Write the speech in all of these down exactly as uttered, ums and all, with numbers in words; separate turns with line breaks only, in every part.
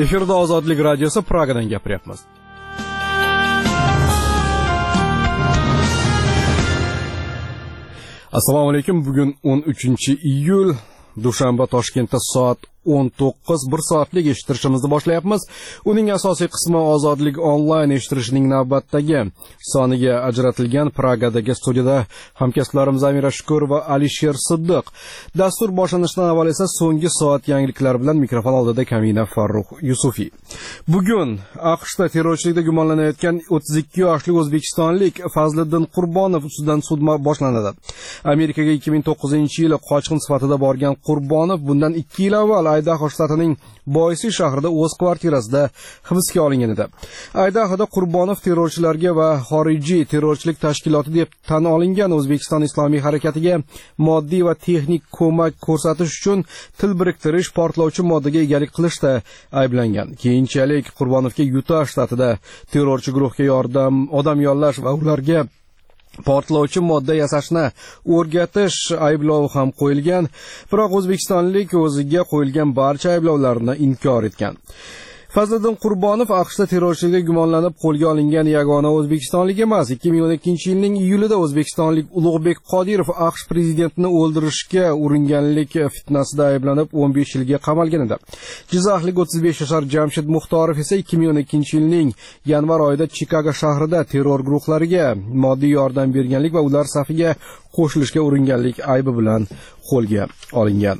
Efirda Ozodlik radiosi Pragadan gapiryapmiz. Assalomu alaykum. Bugun o'n uchinchi iyul, dushanba, Toshkentda soat o'n to'qqiz, bir soatlik eshittirishimizni boshlayapmiz. Uning asosiy qismi Ozodlik onlayn eshittirishining navbatdagi soniga ajratilgan. Pragadagi studiyada hamkasblarimiz Amira Shukur va Alisher Siddiq. Dastur boshlanishidan avval esa so'nggi soat yangiliklari bilan mikrofon oldida Kamina Farruh Yusufiy. Bugun AQShda terrorchilikda gumonlanayotgan o'ttiz ikki yoshli o'zbekistonlik Fazliddin Qurbonov ustidan sud boshlanadi. Amerikaga ikki ming to'qqizinchi yili qochqin sifatida borgan Qurbonov bundan ikki yil avval Aydaho shtatining Boise shahrida o'z kvartirasida hibsga olingan edi. Aydahoda Qurbonov terrorchilarga va xorijiy terrorchilik tashkiloti deb tan olingan O'zbekiston Islomiy harakatiga moddiy va texnik ko'mak ko'rsatish uchun til biriktirish, portlovchi moddaga egalik qilishda ayblangan. Keyinchalik Qurbonovga Yuta shtatida terrorchi guruhga yordam, odam yollash va ularga portlovchi modda yasashni o'rgatish ayblovi ham qo'yilgan, biroq o'zbekistonlik o'ziga qo'yilgan barcha ayblovlarni inkor etgan. Fazliddin Qurbonov AQShda terrorchilikda gumonlanib qo'lga olingan yagona o'zbekistonlik emas. ikki ming o'n ikkinchi yilning iyulida o'zbekistonlik Ulug'bek Qodirov AQSh prezidentini o'ldirishga uringanlik fitnasida ayblanib o'n besh yilga qamalgan edi. Jizzaxlik o'ttiz besh yashar Jamshid Muxtorov esa ikki ming o'n ikkinchi yilning yanvar oyida Chikago shahrida terror guruhlariga moddiy yordam berganlik va ular safiga qo'shilishga uringanlik aybi bilan qo'lga olingan.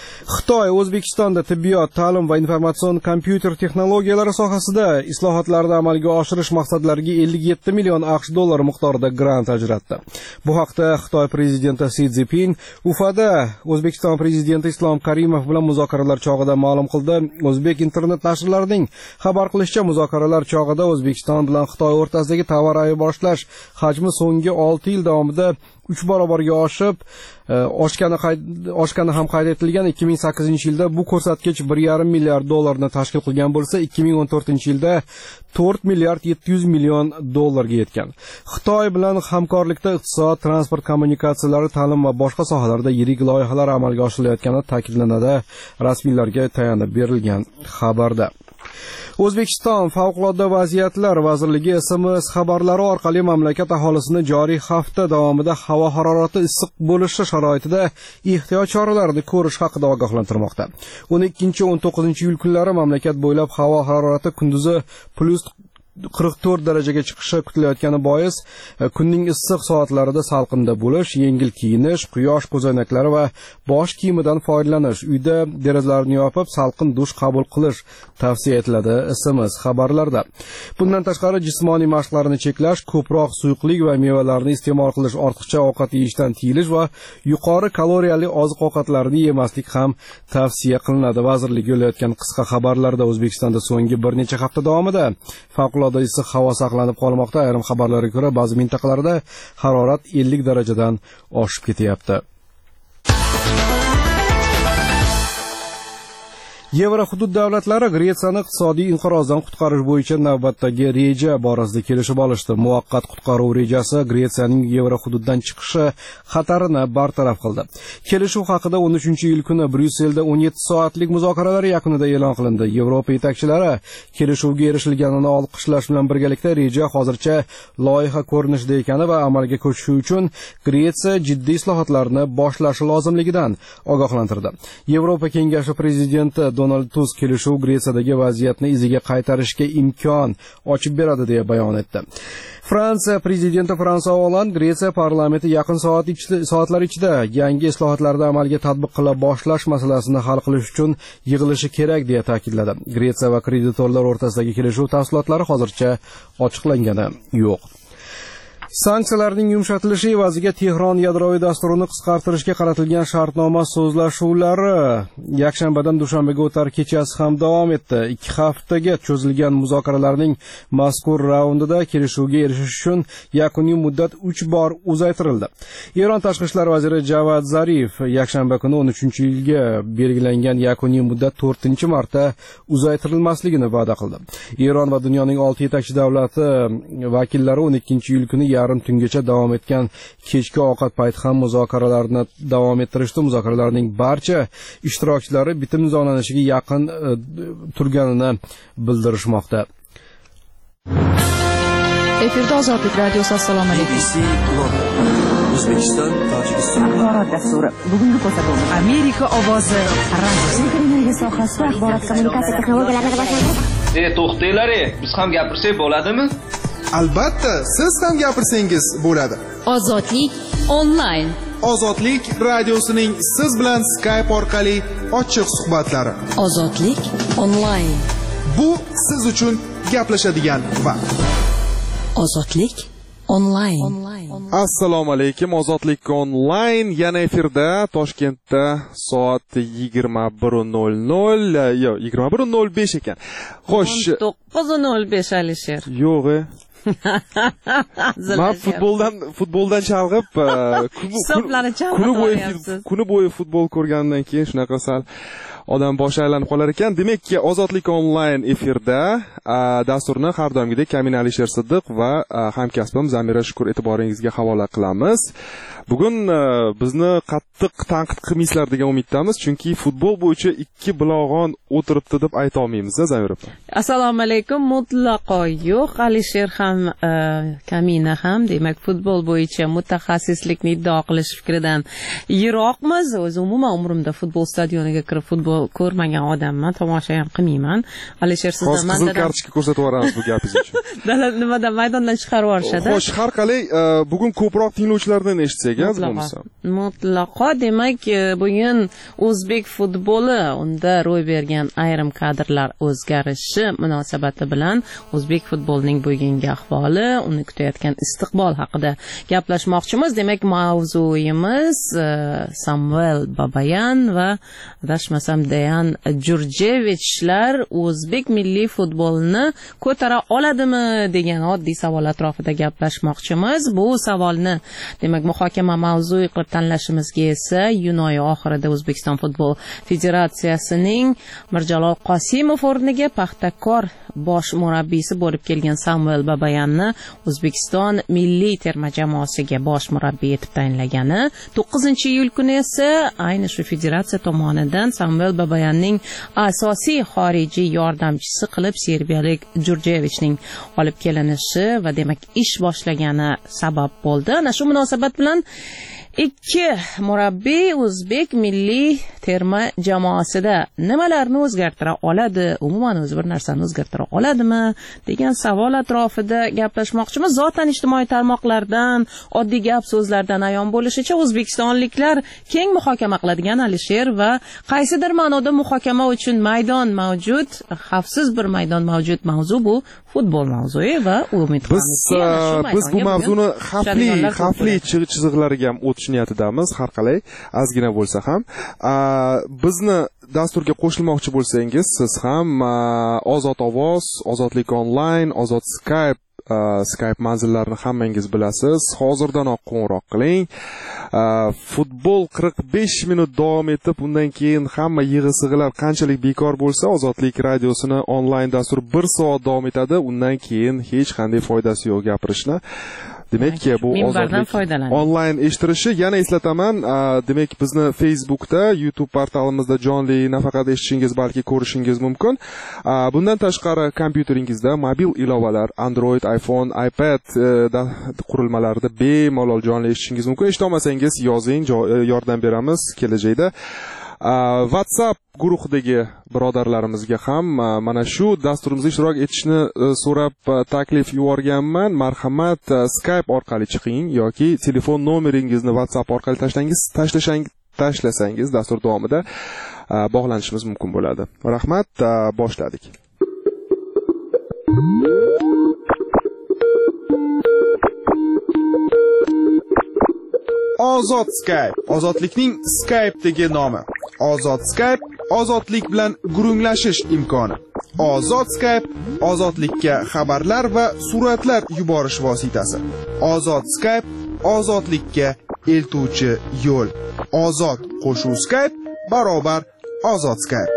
Xitoy O'zbekistonda tibbiyot, ta'lim va informatsion kompyuter texnologiyalari sohasida islohotlarni amalga oshirish maqsadlariga ellik yetti million AQSh dollari miqdorida grant ajratdi. Bu haqda Xitoy prezidenti Si Szinpin Ufada O'zbekiston prezidenti Islom Karimov bilan muzokaralar chog'ida ma'lum qildi. O'zbek internet nashrlarining xabar qilishicha, muzokaralar chog'ida O'zbekiston bilan Xitoy o'rtasidagi tovar ayirboshlash hajmi so'nggi olti yil davomida uch barobarga oshib, oshgani oshgani ham qayd etilgan. ikki ming sakkizinchi yilda bu ko'rsatkich bir yarim milliard dollarni tashkil qilgan bo'lsa, ikki ming o'n to'rtinchi yilda to'rt milliard yetti yuz million dollarga yetgan. Xitoy bilan hamkorlikda iqtisod, transport, kommunikatsiyalari, ta'lim va boshqa sohalarda yirik loyihalar amalga oshirilayotgani ta'kidlanadi, rasmiylarga tayanib berilgan xabarda. O'zbekiston Favqulodda vaziyatlar vazirligi S M S xabarlari orqali mamlakat aholisini joriy hafta davomida havo harorati issiq bo'lishi sharoitida ehtiyot choralarini ko'rish haqida ogohlantirmoqda. o'n ikkinchi o'n to'qqizinchi iyul kunlari mamlakat bo'ylab havo harorati kunduzi plus qirq to'rt darajaga chiqishi kutilayotgani bois kunning issiq soatlarida salqinda bo'lish, yengil kiyinish, quyosh ko'zoynaklari va bosh kiyimidan foydalanish, uyda derazalarni yopib salqin dush qabul qilish tavsiya etiladi S M S xabarlarda. Bundan tashqari jismoniy mashqlarni cheklash, ko'proq suyuqlik va mevalarni iste'mol qilish, ortiqcha ovqat yeyishdan tiyilish va yuqori kaloriyali oziq-ovqatlarni yemaslik ham tavsiya qilinadi. Vazirlik yo'llayotgan qisqa xabarlarda O'zbekistonda so'nggi bir necha hafta davomida favqulodda issiq havo saqlanib qolmoqda. Ayrim xabarlarga ko'ra, ba'zi mintaqalarda harorat ellik darajadan oshib ketyapti. Yevro hudud davlatlari Gretsiyani iqtisodiy inqirozdan qutqarish bo'yicha navbatdagi reja borasida kelishib olishdi. Muvaqqat qutqaruv rejasi Gretsiyaning Yevro hududdan chiqishi xatarini bartaraf qildi. Kelishuv haqida o'n uchinchi iyul kuni Bryusselda o'n yetti soatlik muzokaralar yakunida e'lon qilindi. Yevropa yetakchilari kelishuvga erishilganini olqishlash bilan birgalikda reja hozircha loyiha ko'rinishida ekani va amalga ko'chishi uchun Gretsiya jiddiy islohotlarni boshlashi lozimligidan ogohlantirdi. Yevropa kengashi prezidenti Donald Tusk kelishuv Gretsiyadagi vaziyatni iziga qaytarishga imkon ochib beradi deya bayon etdi. Fransiya prezidenti François Hollande Gretsiya parlamenti yaqin soat ichida, soatlar ichida yangi islohotlarni amalga tatbiq qila boshlash masalasini hal qilish uchun yig'ilishi kerak deya ta'kidladi. Gretsiya va kreditorlar o'rtasidagi kelishuv tafsilotlari hozircha ochiqlangani yo'q. Sanksiyalarning yumshatilishi evaziga Tehron yadroviy dasturini qisqartirishga qaratilgan shartnoma so'zlashuvlari yakshanbadan dushanbaga o'tar kechasi ham davom etdi. ikki haftaga cho'zilgan muzokaralarning mazkur raundida kelishuvga erishish uchun yakuniy muddat uch bor uzaytirildi. Eron tashqi ishlar vaziri Javad Zarif yakshanba kuni o'n uchinchi yilga belgilangan yakuniy muddat to'rtinchi marta uzaytirilmasligini va'da qildi. Eron va dunyoning olti yetakchi davlati vakillari o'n ikkinchi iyul kuni yarim tungacha davom etgan kechki ovqat payti ham muzokaralarni davom ettirishdi. Muzokaralarning barcha ishtirokchilari bitim imzolanishiga yaqin e, turganini bildirishmoqda.
Efirda Ozodlik radiosi. Assalomu alaykum.
O'zbekiston, Tojikiston
axborot dasturi. Bugungi ko'rsatuv
Amerika ovozi radiosi.
Energiya sohasida axborot kommunikatsiya texnologiyalarini rivojlantirish.
E, to'xtanglar, biz ham gapirsak bo'ladimi?
Albatta, siz ham gapirsangiz bo'ladi.
Ozodlik onlayn.
Ozodlik radiosining siz bilan Skype orqali ochiq suhbatlari.
Ozodlik onlayn.
Bu siz uchun gaplashadigan vaqt.
Ozodlik onlayn.
Assalomu alaykum. Ozodlik onlayn yana efirda. Toshkentda soat yigirma bir nol nol, yo'q, yigirma bir nol besh ekan. Xo'sh,
o'n to'qqiz nol besh Alisher.
Yo'q. Men futboldan futboldan chalg'ib,
hisoblarni chalg'ib
kuni bo'yi kuni bo'yi futbol ko'rgandan keyin shunaqa sal odam boshi aylanib qolar ekan. Demakki, Ozodlik onlayn efirda dasturni har doimgidek Kamin Alisher Siddiq va hamkasbim Zamira Shukur e'tiboringizga havola qilamiz. Bugun bizni qattiq tanqid qilmaysizlar degan umiddamiz, chunki futbol bo'yicha ikki bilog'on o'tiribdi deb ayta olmaymiz, Zamira.
Assalomu alaykum. Mutlaqo yo'q. Alisher ham, Kamina ham, demak, futbol bo'yicha mutaxassislikni iddao qilish fikridan yiroqmiz. O'zi umuman umrimda futbol stadioniga kirib futbol ko'rmagan odamman, tomosha ham qilmayman. Alisher, sizdan
mandadan qizil kartochka ko'rsatib yuboramiz bu gapingiz uchun.
Dalal nimada maydondan chiqarib yuborishadi.
Xo'sh, har qalay bugun ko'proq tinglovchilardan eshitsak, bo'lmasa.
Mutlaqo, demak, bugun o'zbek futboli, unda ro'y bergan ayrim kadrlar o'zgarishi munosabati bilan o'zbek futbolining bugungi ahvoli, uni kutayotgan istiqbol haqida gaplashmoqchimiz. Demak, mavzuyimiz Samuel Babayan va adashmasam Deyan Jurjevichlar o'zbek milliy futbolini ko'tara oladimi degan oddiy savol atrofida gaplashmoqchimiz. Bu savolni, demak, muhokama mavzu qilib tanlashimizga esa iyun oyi oxirida O'zbekiston futbol federatsiyasining Mirjalol Qosimov o'rniga Paxtakor bosh murabbiysi bo'lib kelgan Samuel Babayanni O'zbekiston milliy terma jamoasiga bosh murabbiy etib tayinlagani, to'qqizinchi iyul kuni esa ayni shu federatsiya tomonidan Samuel Babayanning asosiy xorijiy yordamchisi qilib serbiyalik Jurjevichning olib kelinishi va demak ish boshlagani sabab bo'ldi. Ana shu munosabat bilan ikki murabbiy o'zbek milliy terma jamoasida nimalarni o'zgartira oladi, umuman o'zi bir narsani o'zgartira oladimi degan savol atrofida gaplashmoqchimiz. Zotan ijtimoiy tarmoqlardan, oddiy gap so'zlardan ayon bo'lishicha, o'zbekistonliklar keng muhokama qiladigan Alisher va qaysidir ma'noda muhokama uchun maydon mavjud, xavfsiz bir maydon mavjud mavzu bu futbol mavzusi va umid qilamizki,
biz bu mavzuni xavfli xavfli chiziqlariga ham o'tish niyatidamiz, har qalay ozgina bo'lsa ham. Bizni dasturga qo'shilmoqchi bo'lsangiz, siz ham Ozod ovoz, Ozodlik onlayn, Ozod Skype Skype manzillarini hammangiz bilasiz. Hozirdanoq qo'ng'iroq qiling. Futbol qirq besh minut davom etib, undan keyin hamma yig'i-sig'ilar qanchalik bekor bo'lsa, Ozodlik radiosini onlayn dastur bir soat davom etadi. Undan keyin hech qanday foydasi yo'q gapirishni. Demak, bu Ozodlik onlayn eshittirishi. Yana eslataman, demak, bizni Facebookda, YouTube portalimizda jonli nafaqat eshitishingiz, balki ko'rishingiz mumkin. Bundan tashqari, kompyuteringizda mobil ilovalar, Android, iPhone, iPad qurilmalarida bemalol jonli eshitishingiz mumkin. Eshitolmasangiz yozing, yordam beramiz kelajakda. WhatsApp guruhidagi birodarlarimizga ham mana shu dasturimizda ishtirok etishni so'rab taklif yuborganman. Marhamat, Skype orqali chiqing yoki telefon nomeringizni WhatsApp orqali tashlangiz, tashlasangiz, tashlasangiz dastur davomida bog'lanishimiz mumkin bo'ladi. Rahmat, boshladik.
Ozod Skype, ozodlikning Skype'dagi nomi. Ozod Skype, ozodlik bilan gurunglashish imkoni. Ozod Skype, ozodlikka xabarlar va suratlar yuborish vositasi. Ozod Skype, ozodlikka eltuvchi yo'l. Ozod qo'shuv Skype barobar Ozod Skype.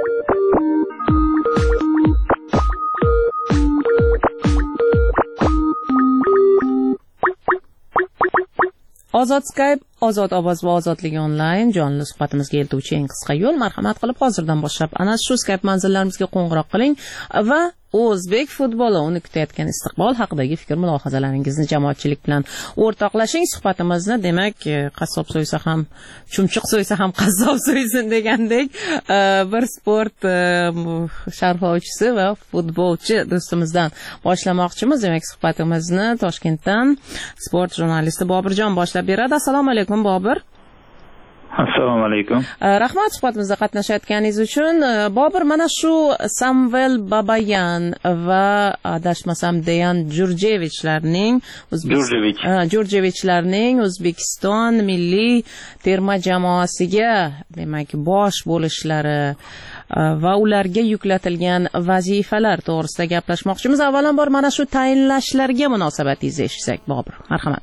Ozod Skype, Ozod ovoz va Ozodlik onlayn jonli suhbatimizga eltuvchi eng qisqa yo'l. Marhamat qilib hozirdan boshlab ana shu Skype manzillarimizga qo'ng'iroq qiling va o'zbek futboli, uni kutayotgan istiqbol haqidagi fikr mulohazalaringizni jamoatchilik bilan o'rtoqlashing. Suhbatimizni, demak, qassob so'ysa ham, chumchuq so'ysa ham qassob so'ysin degandek, bir sport sharhlovchisi va futbolchi do'stimizdan boshlamoqchimiz. Demak, suhbatimizni Toshkentdan sport jurnalisti Bobirjon boshlab beradi. Assalomu alaykum Bobir.
Assalomu alaykum.
Rahmat suhbatimizda qatnashayotganingiz uchun. Bobir, mana shu Samvel Babayan va adashmasam Deyan Jurjevichlarning
Jurjevich
Jurjevichlarning O'zbekiston milliy terma jamoasiga, demak, bosh bo'lishlari va ularga yuklatilgan vazifalar to'g'risida gaplashmoqchimiz. Avvalambor mana shu tayinlashlarga munosabatingizni eshitsak, Bobir. Marhamat.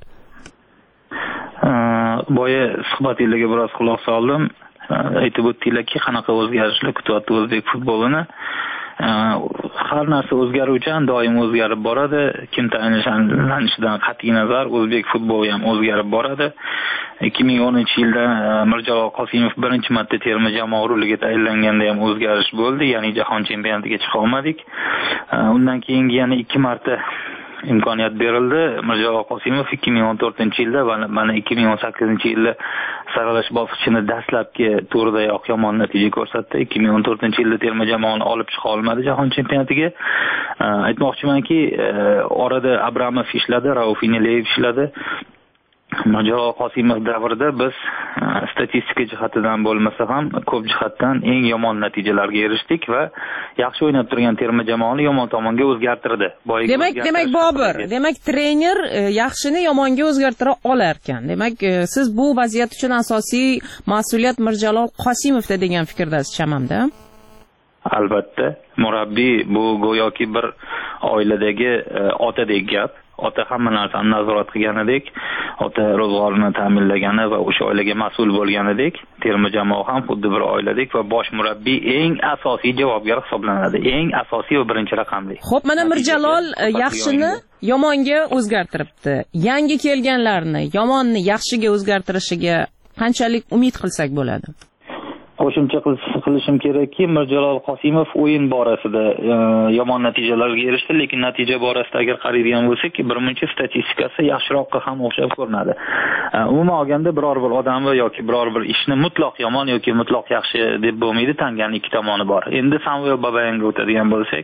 Boya suhbatingizga biroz quloq soldim. Aytib o'tdinglarki, qanaqa o'zgarishlar kutyapti o'zbek futbolini. Har narsa o'zgaruvchan, doim o'zgarib boradi. Kim tayinlanishidan qat'iy nazar o'zbek futboli ham o'zgarib boradi. ikki ming o'ninchi yilda Mirjalol Qosimov birinchi marta terma jamoa ruliga tayinlanganda ham o'zgarish bo'ldi, ya'ni jahon chempionatiga chiqa olmadik. Undan keyin yana ikki marta imkoniyat berildi. Mirjalol Qosimov ikki ming o'n to'rtinchi yilda va mana ikki ming o'n sakkizinchi yilda saralash bosqichini dastlabki turdayoq yomon natija ko'rsatdi. ikki ming o'n to'rtinchi yilda terma jamoani olib chiqa olmadi jahon chempionatiga. Aytmoqchimanki, orada Abramov ishladi, Rauf Ineleyev ishladi. Mirjalol Qosimov davrida biz statistika jihatidan bo'lmasa ham ko'p jihatdan eng yomon natijalarga erishdik va yaxshi o'ynab turgan terma jamoani yomon tomonga o'zgartirdi.
Demak, demak Bobir, demak trener yaxshini yomonga o'zgartira olar ekan. Demak, siz bu vaziyat uchun asosiy mas'uliyat Mirjalol Qosimovda degan fikrdasiz, chamamda?
Albatta, murabbiy bu go'yoki bir oiladagi otadek gap. Ota hamma narsani nazorat qilganidek, ota ro'zg'orini ta'minlagani va o'sha oilaga mas'ul bo'lganidek, terma jamoa ham xuddi bir oiladek va bosh murabbiy eng asosiy javobgar hisoblanadi. Eng asosiy va birinchi raqamli.
Xo'p, mana Mirjalol yaxshini yomonga o'zgartiribdi. Yangi kelganlarni yomonni yaxshiga o'zgartirishiga qanchalik umid qilsak bo'ladi?
Qo'shimcha qilishim kerakki, Mirjalol Qosimov o'yin borasida yomon natijalarga erishdi, lekin natija borasida agar qaraydigan bo'lsak, birmuncha statistikasi yaxshiroqqa ham o'xshab ko'rinadi. Umuman olganda biror bir odamni yoki biror bir ishni mutlaq yomon yoki mutlaq yaxshi deb bo'lmaydi, tanganing ikki tomoni bor. Endi Samvel Babayanga o'tadigan bo'lsak,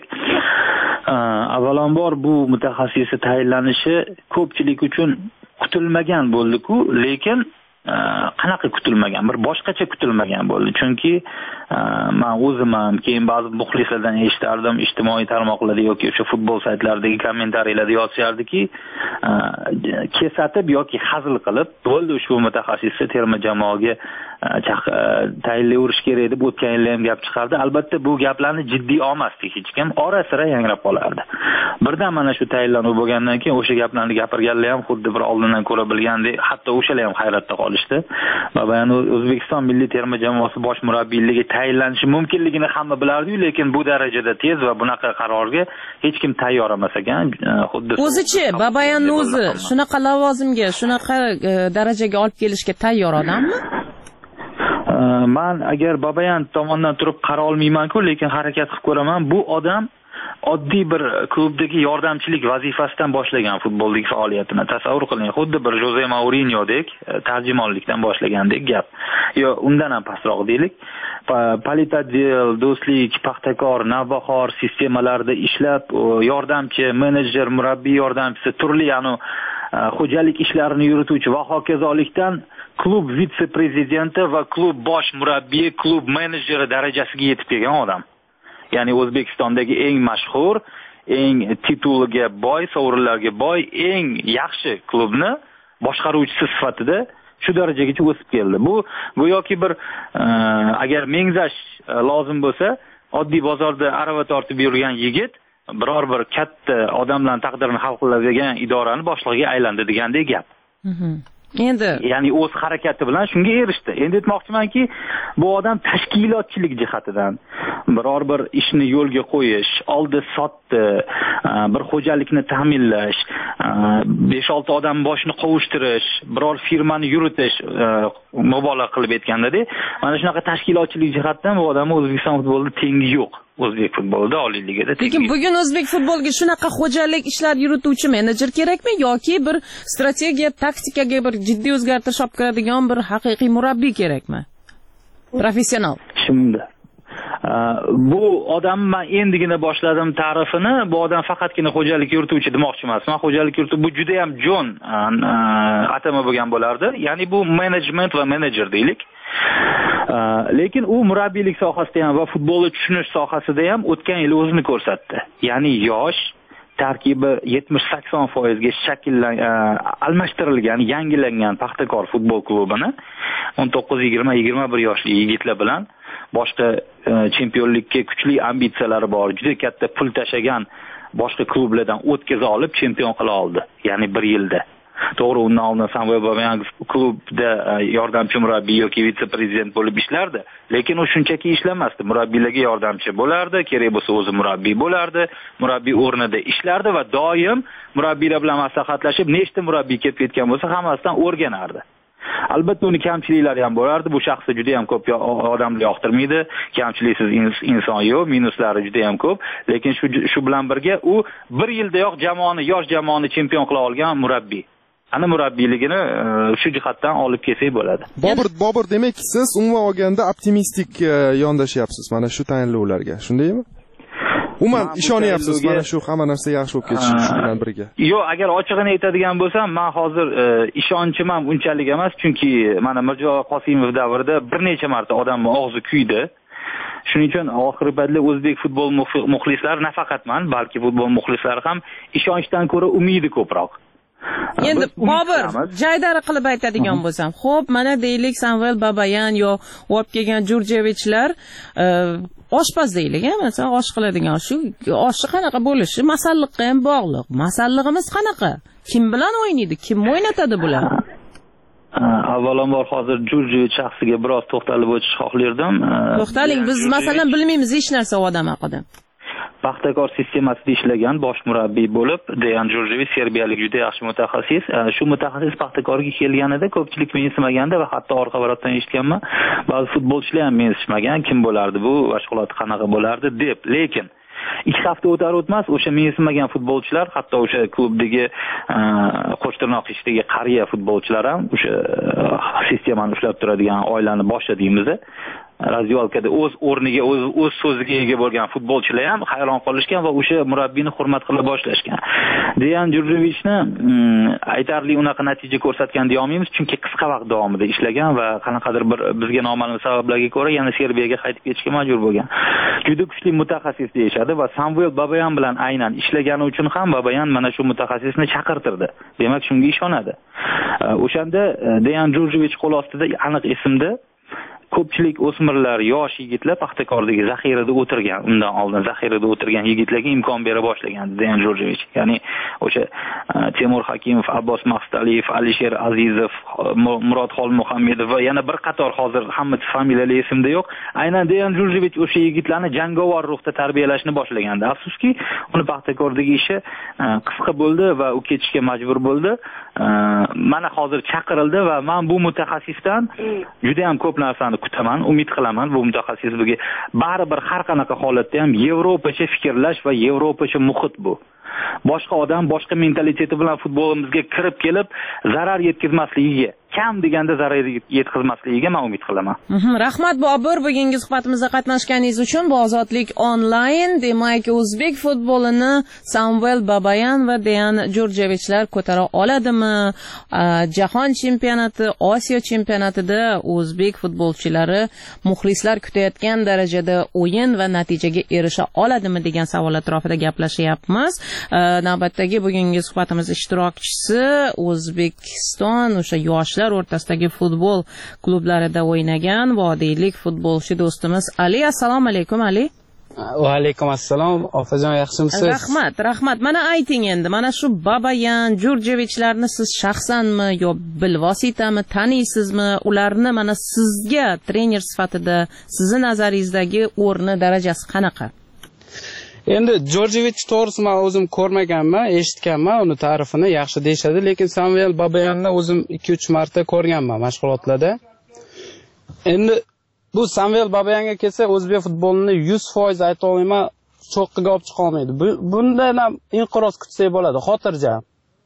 avvalambor bu mutaxassisning tayinlanishi ko'pchilik uchun kutilmagan bo'ldi-ku, lekin qanaqa kutilmagan, bir boshqacha kutilmagan bo'ldi. Chunki men o'zim ham keyin ba'zi muxlislardan eshitardim, ijtimoiy tarmoqlarda yoki o'sha futbol saytlaridagi kommentariyalarda yozishardiki, kesatib yoki hazil qilib, bo'ldi ushbu mutaxassisni terma jamoaga tayinlayverish kerak deb o'tgan yil ham gap chiqardi. Albatta bu gaplarni jiddiy olmasdi hech kim, ora-sira yangrab qolardi. Birdan mana shu tayinlanib bo'lgandan keyin o'sha gaplarni gapirganlar ham xuddi bir oldindan ko'ra bilgandek, hatto o'shalar ham hayratda qolishdi. Babayan O'zbekiston milliy terma jamoasi bosh murabbiyligiga tayinlanishi mumkinligini hamma bilardi-yu, lekin bu darajada tez va bunaqa qarorga hech kim tayyor emas ekan. Xuddi
o'zichi Babayan o'zi shunaqa lavozimga, shunaqa darajaga olib kelishga tayyor odammi?
Men agar Babayan tomonidan turib qara olmayman-ku, lekin harakat qilib ko'raman. Bu odam oddiy bir klubdagi yordamchilik vazifasidan boshlagan futboldagi faoliyatini. Tasavvur qiling, xuddi bir Jose Mourinhodek tarjimonlikdan boshlagandek gap. Yo, undan ham pastroq deylik. Politotdel, do'stlik, paxtakor, navbahor sistemalarida ishlab, yordamchi, menejer, murabbiy yordamchisi, turli yani xo'jalik ishlarini yurituvchi va hokazolikdan klub vitse-prezidenti va klub bosh murabbiyi, klub menejeri darajasiga yetib kelgan odam. Ya'ni O'zbekistondagi eng mashhur, eng tituliga boy, sovrinlarga boy, eng yaxshi klubni boshqaruvchisi sifatida shu darajagacha o'sib keldi. Bu go'yoki bir agar mengzash lozim bo'lsa, oddiy bozorda arava tortib yurgan yigit biror bir katta odamlarning taqdirini hal qiladigan idorani boshlig'iga aylandi degandek gap.
Endi
ya'ni o'z harakati bilan shunga erishdi. Endi aytmoqchimanki, bu odam tashkilotchilik jihatidan biror bir ishni yo'lga qo'yish, oldi sotdi, bir xo'jalikni ta'minlash, besh olti odam boshini qovushtirish, biror firmani yuritish, mubolag'a qilib aytganda-da, mana shunaqa tashkilotchilik jihatdan bu odamning O'zbekiston futbolida tengi yo'q. O'zbek futbolida Oliy ligada.
Lekin bugun o'zbek futbolga shunaqa xo'jalik ishlar yurituvchi menejer kerakmi yoki bir strategiya, taktikaga bir jiddiy o'zgartirish olib kiradigan bir haqiqiy murabbiy kerakmi? Professional.
Shunda bu odam men endigina boshladim ta'rifini. Bu odam faqatgina xo'jalik yurituvchi demoqchi emasman. Xo'jalik yurituvchi bu juda ham jon atama bo'lgan bo'lardi. Ya'ni bu menejment va menejer deylik. Lekin u murabbiylik sohasida ham va futbolni tushunish sohasida ham o'tgan yil o'zini ko'rsatdi. Ya'ni yosh, tarkibi yetmish sakson foiz ga shakllan almashtirilgan, yangilangan Paxtakor futbol klubini o'n to'qqiz yigirma yigirma bir yoshli yigitlar bilan boshqa chempionlikka kuchli ambitsiyalari bor, juda katta pul tashagan boshqa klublardan o'tkaza olib chempion qila oldi. Ya'ni bir yilda. To'g'ri, undan oldin Samuel Babayan klubda yordamchi murabbiy yoki vitse-prezident bo'lib ishlardi, lekin u shunchaki ishlamasdi. Murabbiylarga yordamchi bo'lardi, kerak bo'lsa o'zi murabbiy bo'lardi, murabbiy o'rnida ishlardi va doim murabbiylar bilan maslahatlashib, nechta murabbiy kelib ketgan bo'lsa, hammasidan o'rganardi. Albatta uni kamchiliklari ham bo'lardi. Bu shaxsda juda ham ko'p odamlar yoqtirmaydi. Kamchiliksiz inson yo'q, minuslari juda ham ko'p. Lekin shu shu bilan birga u bir yildayoq jamoani, yosh jamoani chempion qila olgan murabbiy. Ana murabbiyligini shu jihatdan olib kelsak bo'ladi.
Bobur, Bobur, demak siz umuman olganda optimistik yondashyapsiz mana shu tayinlovlarga, shundaymi? Umuman ishonyapsiz mana shu hamma narsa yaxshi bo'lib ketishi bilan birga.
Yo'q, agar ochig'ini aytadigan bo'lsam, men hozir ishonchim ham unchalik emas, chunki mana Mirjo Qosimov davrida bir necha marta odamning og'zi kuydi. Shuning uchun oxirgi paytda o'zbek futbol muxlislari nafaqat men, balki futbol muxlislari ham ishonchdan ko'ra umidi ko'proq.
Endi Bobur jaydari qilib aytadigan bo'lsam, xo'p, mana deylik Samuel Babayan yo olib kelgan Jurjevichlar oshpaz deylik, masalan, osh qiladigan shu oshni qanaqa bo'lishi masalliqqa ham bog'liq. Masallig'imiz qanaqa? Kim bilan o'ynaydi? Kim o'ynatadi bular?
Avvalambor hozir Jurjevich shaxsiga biroz to'xtalib o'tish xohlardim.
To'xtaling, biz masalan bilmaymiz hech narsa u odam haqida.
Paxtakor sistemasida ishlagan bosh murabbiy bo'lib, Dejan Jurjevich serbiyalik juda yaxshi mutaxassis. Shu mutaxassis Paxtakorga kelganida ko'pchilik mensimaganda va hatto orqa varotdan eshitganman. Ba'zi futbolchilar ham mensimmagan, kim bo'lardi bu, mashg'uloti qanaqa bo'lardi deb. Lekin ikki hafta o'tar o'tmas o'sha mensimagan futbolchilar, hatto o'sha klubdagi qo'shtirnoq ishdagi qariya futbolchilar ham o'sha sistemani ushlab turadigan oilani boshqa deymiz, razyovalkada o'z o'rniga, o'z o'z so'ziga ega bo'lgan futbolchilar ham hayron qolishgan va o'sha murabbiyni hurmat qila boshlashgan. Dejan Jurjevichni aytarli unaqa natija ko'rsatgan deya olmaymiz, chunki qisqa vaqt davomida ishlagan va qanaqadir bir bizga noma'lum sabablarga ko'ra yana Serbiyaga qaytib ketishga majbur bo'lgan. Juda kuchli mutaxassis deyishadi va Samuel Babayan bilan aynan ishlagani uchun ham Babayan mana shu mutaxassisni chaqirtirdi. Demak, shunga ishonadi. O'shanda Dejan Jurjevich qo'l ostida aniq esimda ko'pchilik o'smirlar, yosh yigitlar Paxtakordagi zaxirada o'tirgan, undan oldin zaxirada o'tirgan yigitlarga imkon bera boshlagan Dejan Jurjevich. Ya'ni o'sha Temur Hakimov, Abbos Maqsaliyev, Alisher Azizov, Murod Xolmuhammedov va yana bir qator hozir hamma familiyalar esimda yo'q. Aynan Dejan Jurjevich o'sha yigitlarni jangovar ruhda tarbiyalashni boshlagandi. Afsuski, uni Paxtakordagi ishi qisqa bo'ldi va u ketishga majbur bo'ldi. Mana hozir chaqirildi va men bu mutaxassisdan juda ham ko'p narsani kutaman, umid qilaman. Bu mutaxassis bizga baribir har qanaqa holatda ham yevropacha fikrlash va yevropacha muhit bu. Boshqa odam boshqa mentaliteti bilan futbolimizga kirib kelib zarar yetkazmasligiga, kam deganda zarar yetkazmasligiga men umid qilaman.
Rahmat Bobur, bugungi suhbatimizda qatnashganingiz uchun. Bu Ozodlik onlayn, demak, o'zbek futbolini Samuel Babayan va Dejan Jurjevichlar ko'tara oladimi? Jahon chempionati, Osiyo chempionatida o'zbek futbolchilari muxlislar kutayotgan darajada o'yin va natijaga erisha oladimi degan savol atrofida gaplashyapmiz. Navbatdagi bugungi suhbatimiz ishtirokchisi O'zbekiston o'sha yoshlar o'rtasidagi futbol klublarida o'ynagan vodiylik futbolchi do'stimiz Ali. Assalomu alaykum Ali.
Va alaykum assalom, opajon yaxshimisiz?
Rahmat, rahmat. Mana ayting endi, mana shu Babayan, Jurjevichlarni siz shaxsanmi yo bilvositami taniysizmi? Ularni mana sizga trener sifatida sizning nazaringizdagi o'rni, darajasi qanaqa?
Endi Jurjevich to'g'risi men o'zim ko'rmaganman, eshitganman uni ta'rifini, yaxshi deyshadi, lekin Samvel Babayanni o'zim ikki uch marta ko'rganman mashg'ulotlarda. Endi bu Samvel Babayanga kelsa o'zbek futbolini yuz foiz ayta olmayman, cho'qqiga olib chiqa olmaydi. Bundan ham inqiroz kutsak bo'ladi, xotirjam.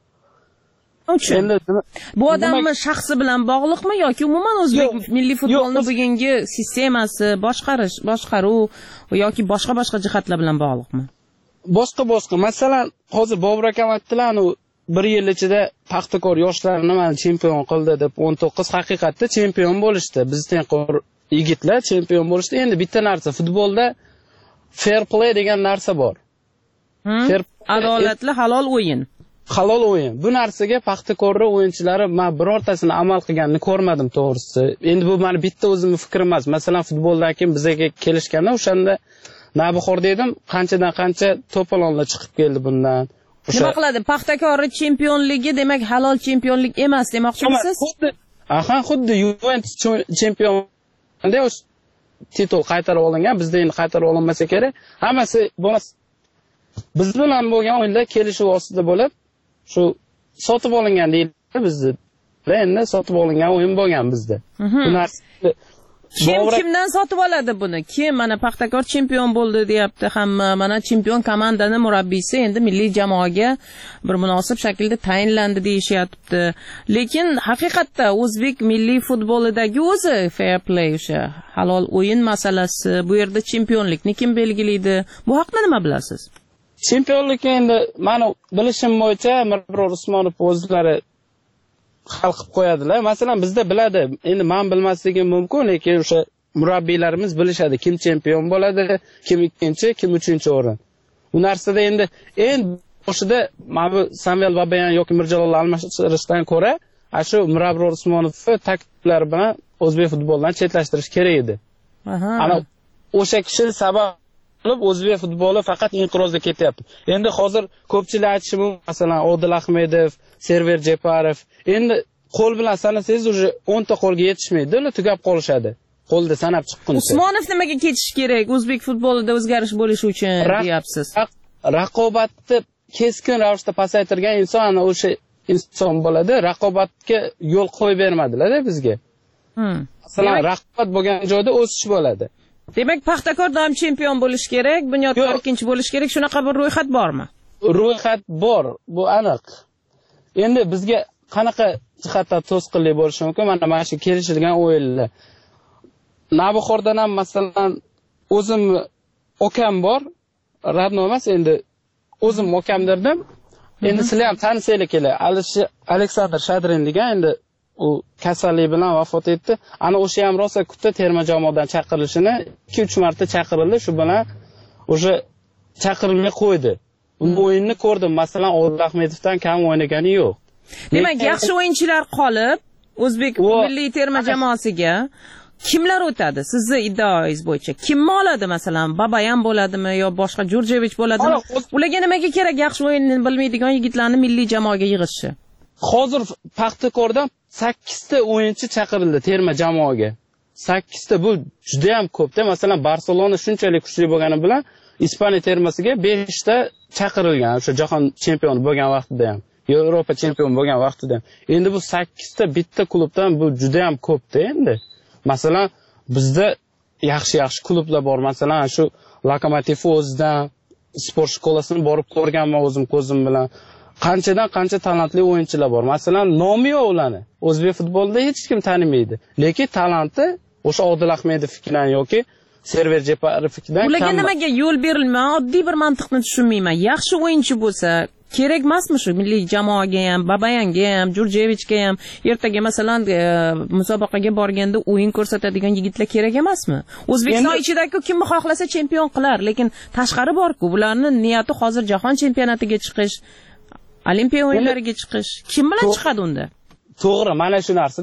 Endi bu odamni shaxsi bilan bog'liqmi yoki umuman o'zbek milliy futbolini bugungi sistemasi, boshqarish, boshqaruv yoki boshqa-boshqa jihatlar bilan bog'liqmi?
Boshqa-boshqa. Masalan, hozir Bobur akam aytdilar, u bir yil ichida Paxtakor yoshlarini mana chempion qildi deb o'n to'qqiz haqiqatda chempion bo'lishdi. Biz tengqur yigitlar chempion bo'lishdi. Endi bitta narsa futbolda fair play degan narsa bor.
Fair adolatli halol o'yin.
Halol o'yin. Bu narsaga Paxtakorning o'yinchilari men birortasini amal qilganini ko'rmadim to'g'risi. Endi bu meni bitta o'zimning fikrim emas. Masalan, futboldan keyin bizga kelishganda o'shanda Nabixor dedim, qanchadan qancha to'polonlar chiqib keldi bundan.
Nima qiladi? Paxtakorning chempionligi demak halol chempionlik emas demoqchimisiz?
Xuddi, aha, xuddi Juventus chempion anda o'sha titul qaytarib olingan, bizda endi qaytarib olinmasa kerak. Hammasi bo'lmasa biz bilan bo'lgan o'yinda kelishuv ostida bo'lib, shu sotib olingan deydi bizda. Endi sotib olingan o'yin bo'lgan bizda. Bu narsa
kim kimdan sotib oladi buni? Kim mana Paxtakor chempion bo'ldi deyapti hamma. Mana chempion komandani murabbiysi endi milliy jamoaga bir munosib shaklda tayinlandi deyishyapti. Lekin haqiqatda o'zbek milliy futbolidagi o'zi fair play o'sha halol o'yin masalasi, bu yerda chempionlikni kim belgilaydi? Bu haqida nima bilasiz?
Chempionlik endi meni bilishim bo'yicha Mirbror Usmonov o'zlari hal qilib qo'yadilar. Masalan, bizda biladi. Endi men bilmasligim mumkin, lekin o'sha murabbiylarimiz bilishadi kim chempion bo'ladi, kim ikkinchi, kim uchinchi o'rin. Bu narsada endi eng boshida mana bu Samvel Babayan yoki Mirjalol almashtirishdan ko'ra, shu Mirbror Usmonovni takliflari bilan o'zbek futbolidan chetlashtirish kerak edi.
Aha.
Ana o'sha kishi sabab qilib o'zbek futboli faqat inqirozga ketyapti. Endi hozir ko'pchilik aytishi mumkin, masalan, Odil Ahmedov, Server Jeparov, endi qo'l bilan sanasangiz уже o'n ta qo'lga yetishmaydi, ular tugab qolishadi. Qo'lda sanab chiqquncha.
Usmonov nimaga ketish kerak? O'zbek futbolida o'zgarish bo'lishi uchun deyapsiz.
Raqobatni keskin ravishda pasaytirgan inson ana o'sha inson bo'ladi. Raqobatga yo'l qo'yib bermadilar-da bizga.
Hmm.
Masalan, raqobat bo'lgan joyda o'sish bo'ladi.
Demak, Paxtakor doim chempion bo'lishi kerak, Bunyodkor ikkinchi bo'lishi kerak. Shunaqa bir ro'yxat bormi?
Ro'yxat bor, bu aniq. Endi bizga qanaqa jihatdan to'sqinlik bo'lishi mumkin? Mana mana shu kelishilgan o'yinlar. Nabixordan ham masalan o'zim okam bor, radno emas, endi o'zim okam derdim. Endi sizlar ham tanisanglar kelar. Aleksandr Shadrin degan endi u kasallik bilan vafot etdi. Ana o'sha ham rosa kutdi terma jamoadan chaqirilishini, ikki uch marta chaqirildi, shu bilan o'sha chaqirilmay qo'ydi. Bu o'yinni ko'rdim. Masalan, Odil Ahmedovdan kam o'ynagani yo'q.
Demak, yaxshi o'yinchilar qolib, o'zbek milliy terma jamoasiga kimlar o'tadi? Sizning iddaoingiz bo'yicha kimni oladi? Masalan, Babayan bo'ladimi yo boshqa Jurjevich bo'ladimi? Ularga nimaga kerak yaxshi o'yinni bilmaydigan yigitlarni milliy jamoaga yig'ishi?
Hozir Paxtakordan sakkiz ta o'yinchi chaqirildi terma jamoaga. sakkiz ta bu juda ham ko'p-da. Masalan, Barselona shunchalik kuchli bo'lgani bilan Ispaniya termasiga besh ta chaqirilgan, o'sha jahon chempioni bo'lgan vaqtida ham, Yevropa chempioni bo'lgan vaqtida ham. Endi bu sakkiz ta bitta klubdan bu juda ham ko'p-da endi. Masalan, bizda yaxshi-yaxshi klublar bor. Masalan, shu Lokomotiv o'zidan sport shkolasini borib ko'rganman o'zim ko'zim bilan. Qanchadan qancha talantli o'yinchilar bor. Masalan, nomi yo'q ularni. O'zbek futbolida hech kim tanimaydi. Lekin talanti o'sha Odil Ahmedovdan yoki Server Jeparovdan kam.
Ularga nimaga yo'l berilmaydi? Oddiy bir mantiqni tushunmayman. Yaxshi o'yinchi bo'lsa, kerak emasmi shu milliy jamoaga ham, Babayanga ham, Jurjevichga ham, ertaga masalan musobaqaga borganda o'yin ko'rsatadigan yigitlar kerak emasmi? O'zbekiston ichidagi kimni xohlasa chempion qilar, lekin tashqari bor-ku, bularning niyati hozir jahon chempionatiga chiqish, Olimpiya o'yinlariga chiqish. Kim bilan chiqadi unda?
To'g'ri, mana shu narsada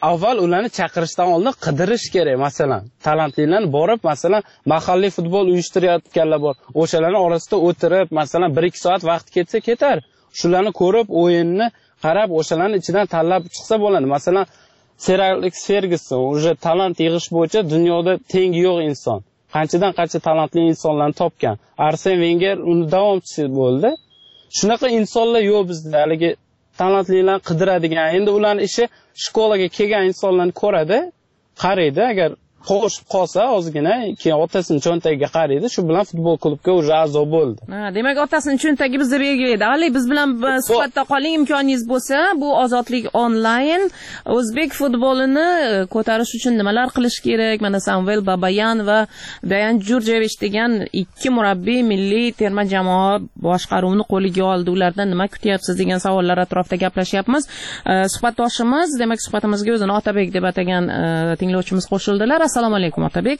avval ularni chaqirishdan oldin qidirish kerak. Masalan, talantlilarni borib, masalan, mahalliy futbol uyushtirayotganlar bor. O'shalarning orasida o'tirib, masalan, bir ikki soat vaqt ketsa ketar. Shularni ko'rib, o'yinni qarab, o'shalarning ichidan tanlab chiqsa bo'ladi. Masalan, Sir Alex Ferguson o'sha talant yig'ish bo'yicha dunyoda tengi yo'q inson. Qanchadan qancha talantli insonlarni topgan. Arsen Wenger uni davomchisi bo'ldi. Shunaqa insonlar yo'q bizda. Haligi talantlilarni qidiradigan. Endi ularning ishi shkolaga kelgan insonlarni ko'radi, qaraydi, agar qo'shib qolsa ozgina, keyin otasining cho'ntagiga qaraydi, shu bilan futbol klubiga o'zi a'zo bo'ldi.
Ha, demak otasining cho'ntagi bizda belgilaydi. Ali, biz bilan suhbatda qoling, imkoningiz bo'lsa, bu Ozodlik onlayn o'zbek futbolini ko'tarish uchun nimalar qilish kerak? Mana Samvel Babayan va Dayan Jurjevich degan ikki murabbiy milliy terma jamoa boshqaruvini qo'liga oldi. Ulardan nima kutyapsiz degan savollar atrofida gaplashyapmiz. Suhbatdoshimiz, demak suhbatimizga o'zini Otabek deb atagan tinglovchimiz qo'shildilar. Assalomu alaykum Otabek.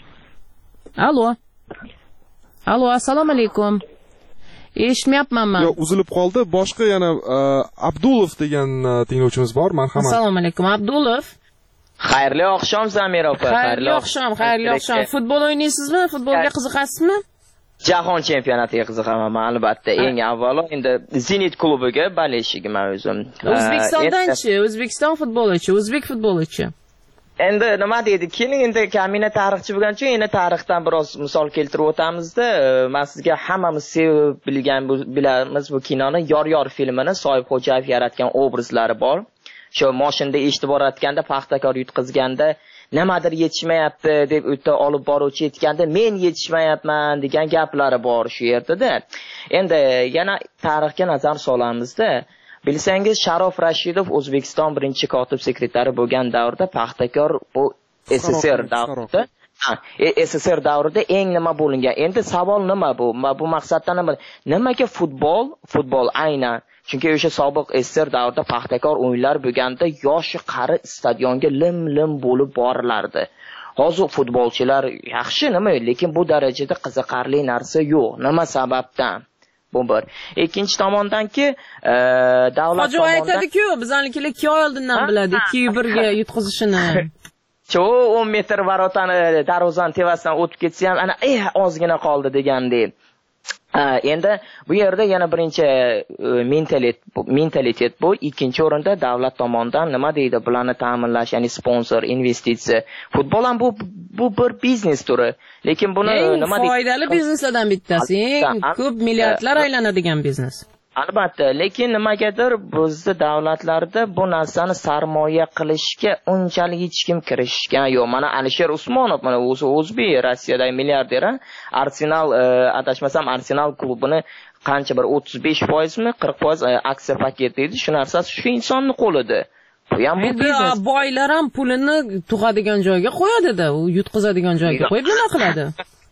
Allo. Allo, assalomu alaykum. Eshitmayapman men.
Yo'q, uzilib qoldi. Boshqa yana Abdulov degan tinglovchimiz bor. Marhamat.
Assalomu alaykum Abdulov.
Xayrli oqshom Zamir opa.
Xayrli oqshom, xayrli oqshom. Futbol o'ynaysizmi? Futbolga qiziqasizmi?
Jahon chempionatiga qiziqaman albatta. Eng avvalo endi Zenit klubiga baleshigiman o'zim.
O'zbekistondanchi, O'zbekiston futbolichi, o'zbek futbolichi.
Endi nima deydi? Keling endi kamina tarixchi bo'lgan uchun yana tarixdan biroz misol keltirib o'tamizda. Men sizga hammamiz sevib bilgan bilamiz bu kinoni Yor-yor filmini Soyibxo'jayev yaratgan obrazlari bor. Shu mashinada eshitib borayotganda paxtakor yutqizganda nimadir yetishmayapti deb o'tda olib boruvchi aytganda men yetishmayapman degan gaplari bor shu yerda-da. Endi yana tarixga nazar solamizda. Bilsangiz, Sharof Rashidov O'zbekiston birinchi kotib sekretari bo'lgan davrda paxtakor bu S S R davrida, ha, S S R davrida eng nima bo'lingan. Endi savol nima bu? Bu maqsaddan nima? Nimaga futbol? Futbol aynan. Chunki o'sha sobiq S S R davrida paxtakor o'yinlar bo'lganda yoshi qari stadionga lim-lim bo'lib borilardi. Hozir futbolchilar yaxshi nima, lekin bu darajada qiziqarli narsa yo'q. Nima sababdan? Bu bir. Ikkinchi tomondanki, davlat
tomonidan aytadi-ku, bizanikilar ikki oy oldindan biladi, ikki bir ga yutqizishini.
Cho o'n metr varotani darvozani tevasidan o'tib ketsa ham ana eh ozgina qoldi degandek. Endi bu yerda yana birinchi mentalitet mentalitet bu, ikkinchi o'rinda davlat tomonidan nima deydi, bularni ta'minlash, ya'ni sponsor, investitsiya. Futbol ham bu bu bir biznes turi. Lekin buni nima deydi?
Foydali bizneslardan bittasi, eng ko'p milliardlar aylanadigan biznes.
Albatta, lekin nimagadir bizning davlatlarda bu narsani sarmoya qilishga unchalik hech kim kirishgan yo'q. Mana Alisher Usmonov, mana o'zi o'zbek Rossiyadagi milliarder, Arsenal adashmasam Arsenal klubini qancha bir o'ttiz besh foizmi, qirq foiz aksiya paketi edi. Shu narsasi shu insonning qo'lida. Bu ham bu biznes.
Boylar ham pulini tug'adigan joyga qo'yadi-da, u yutqizadigan joyga qo'yib nima qiladi?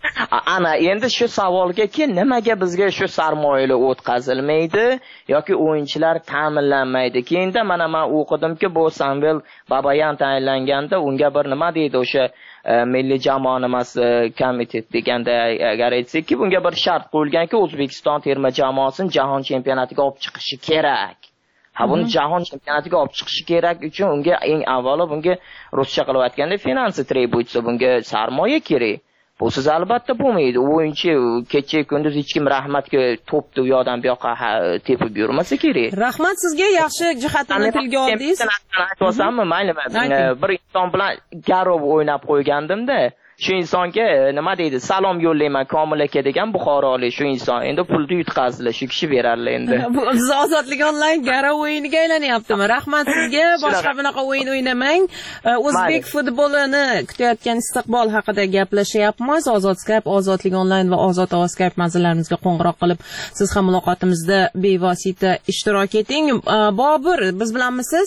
Ana endi shu savolga-ki, nimaga bizga shu sarmoyalar o'tkazilmaydi yoki o'yinchilar ta'minlanmaydi? Keyinda mana men o'qidimki, bu Samvel Babayan tayinlanganda unga bir nima deydi, o'sha milliy jamoa nimasi komitet deganda agar aytsak-ki, bunga bir shart qo'yilganki, O'zbekiston terma jamoasini jahon chempionatiga olib chiqishi kerak. Ha, buni jahon chempionatiga olib chiqishi kerak uchun unga eng avvalo bunga ruscha qilib aytganda finansiy требуется, bunga sarmoya kerak. Bu siz albatta bo'lmaydi. O'yinchi kecha kunduz hech kim rahmatga to'pni u yoqdan bu yoqqa tepib yurmasa kerak.
Rahmat sizga, yaxshi jihatini tilga oldingiz.
Aytmosammi, mayli, bir inson bilan garov o'ynab qo'ygandim-da. Shu insonga nima deydi? Salom yo'llayman Komil aka degan buxorolik shu inson. Endi pulni yutqazdilar, shu kishi berarlar endi.
Bu biz Ozodlik onlayn garov o'yiniga aylanyaptimi? Rahmat sizga. Boshqa bunaqa o'yin o'ynamang. O'zbek futbolini kutayotgan istiqbol haqida gaplashyapmiz. Ozod Skype, Ozodlik onlayn va Ozod ovoz Skype manzillarimizga qo'ng'iroq qilib, siz ham muloqotimizda bevosita ishtirok eting. Bobur, biz bilanmisiz?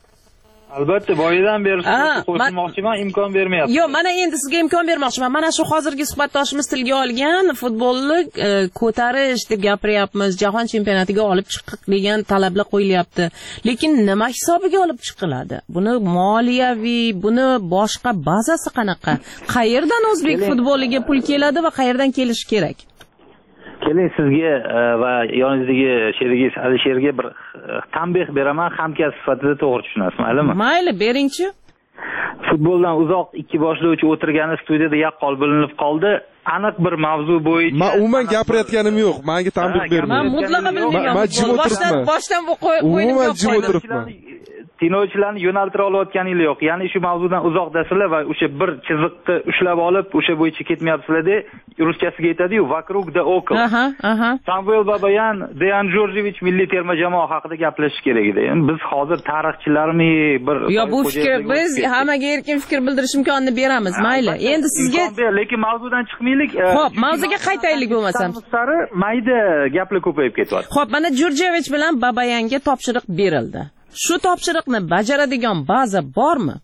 Albatta, boyidan beri qo'shilmoqchiman, imkon bermayapti.
Yo'q, mana endi sizga imkon bermoqchiman. Mana shu hozirgi suhbatdoshimiz tilga olgan futbolni ko'tarish deb gapiryapmiz, jahon chempionatiga olib chiqiq degan talablar qo'yilyapti. Lekin nima hisobiga olib chiqiladi? Buni moliyaviy, buni boshqa bazasi qanaqa? Qayerdan o'zbek futboliga pul keladi va qayerdan kelishi kerak?
keling sizga va yoningizdagi sherigingiz Alisherga bir tanbeh beraman, hamkasb sifatida to'g'ri tushunasiz, maylimi?
Mayli, beringchi.
Futboldan uzoq ikki boshlovchi o'tirgani studiyada yaqqol bilinib qoldi. Aniq bir mavzu bo'yicha
men umuman gapirayotganim yo'q. Menga tanbeh bermang.
Men mutlaqo bilmayman.
Men jim o'tiribman.
Boshdan qo'yib
umuman jim o'tiribman.
tinglovchilarni yo'naltira olayotganingiz yo'q. Ya'ni shu mavzudan uzoqdasizlar va o'sha bir chiziqni ushlab olib, o'sha bo'yicha ketmayapsizlar-da. Ruschasiga aytadi-yu, "Вокруг да около".
Aha, aha.
Samuel Babayan, Dejan Jorjevich milliy terma jamoa haqida gaplashish kerak edi. Endi biz hozir tarixchilarmi, bir
Yo, bu fikr biz hammaga erkin fikr bildirish imkonini beramiz, mayli. Endi sizga
lekin mavzudan chiqmaylik.
Xo'p, mavzuga qaytaylik bo'lmasam.
Sari mayda gaplar ko'payib ketyapti.
Xo'p, mana Jorjevich bilan Babayanga topshiriq berildi. Shu topshiriqni bajaradigan baza bormi?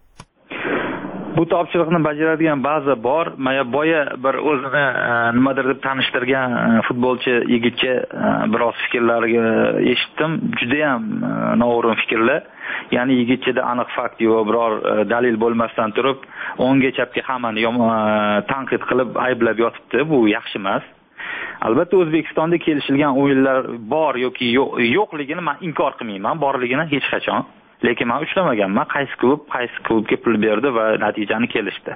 Bu topshiriqni bajaradigan baza bor. Mana boya bir o'zini nimadir deb tanishtirgan futbolchi yigitcha biroz fikrlariga eshitdim. Juda ham noo'rin fikrlar. Ya'ni yigitchada aniq fakt yo'q, biror dalil bo'lmasdan turib, o'ngga chapga hammani tanqid qilib ayblab yotibdi. Bu yaxshi emas. Albatta O'zbekistonda kelishilgan o'yinlar bor yoki yo'qligini men inkor qilmayman, borligini hech qachon. Lekin men ushlamaganman, qaysi klub, qaysi klubga pul berdi va natijani kelishdi.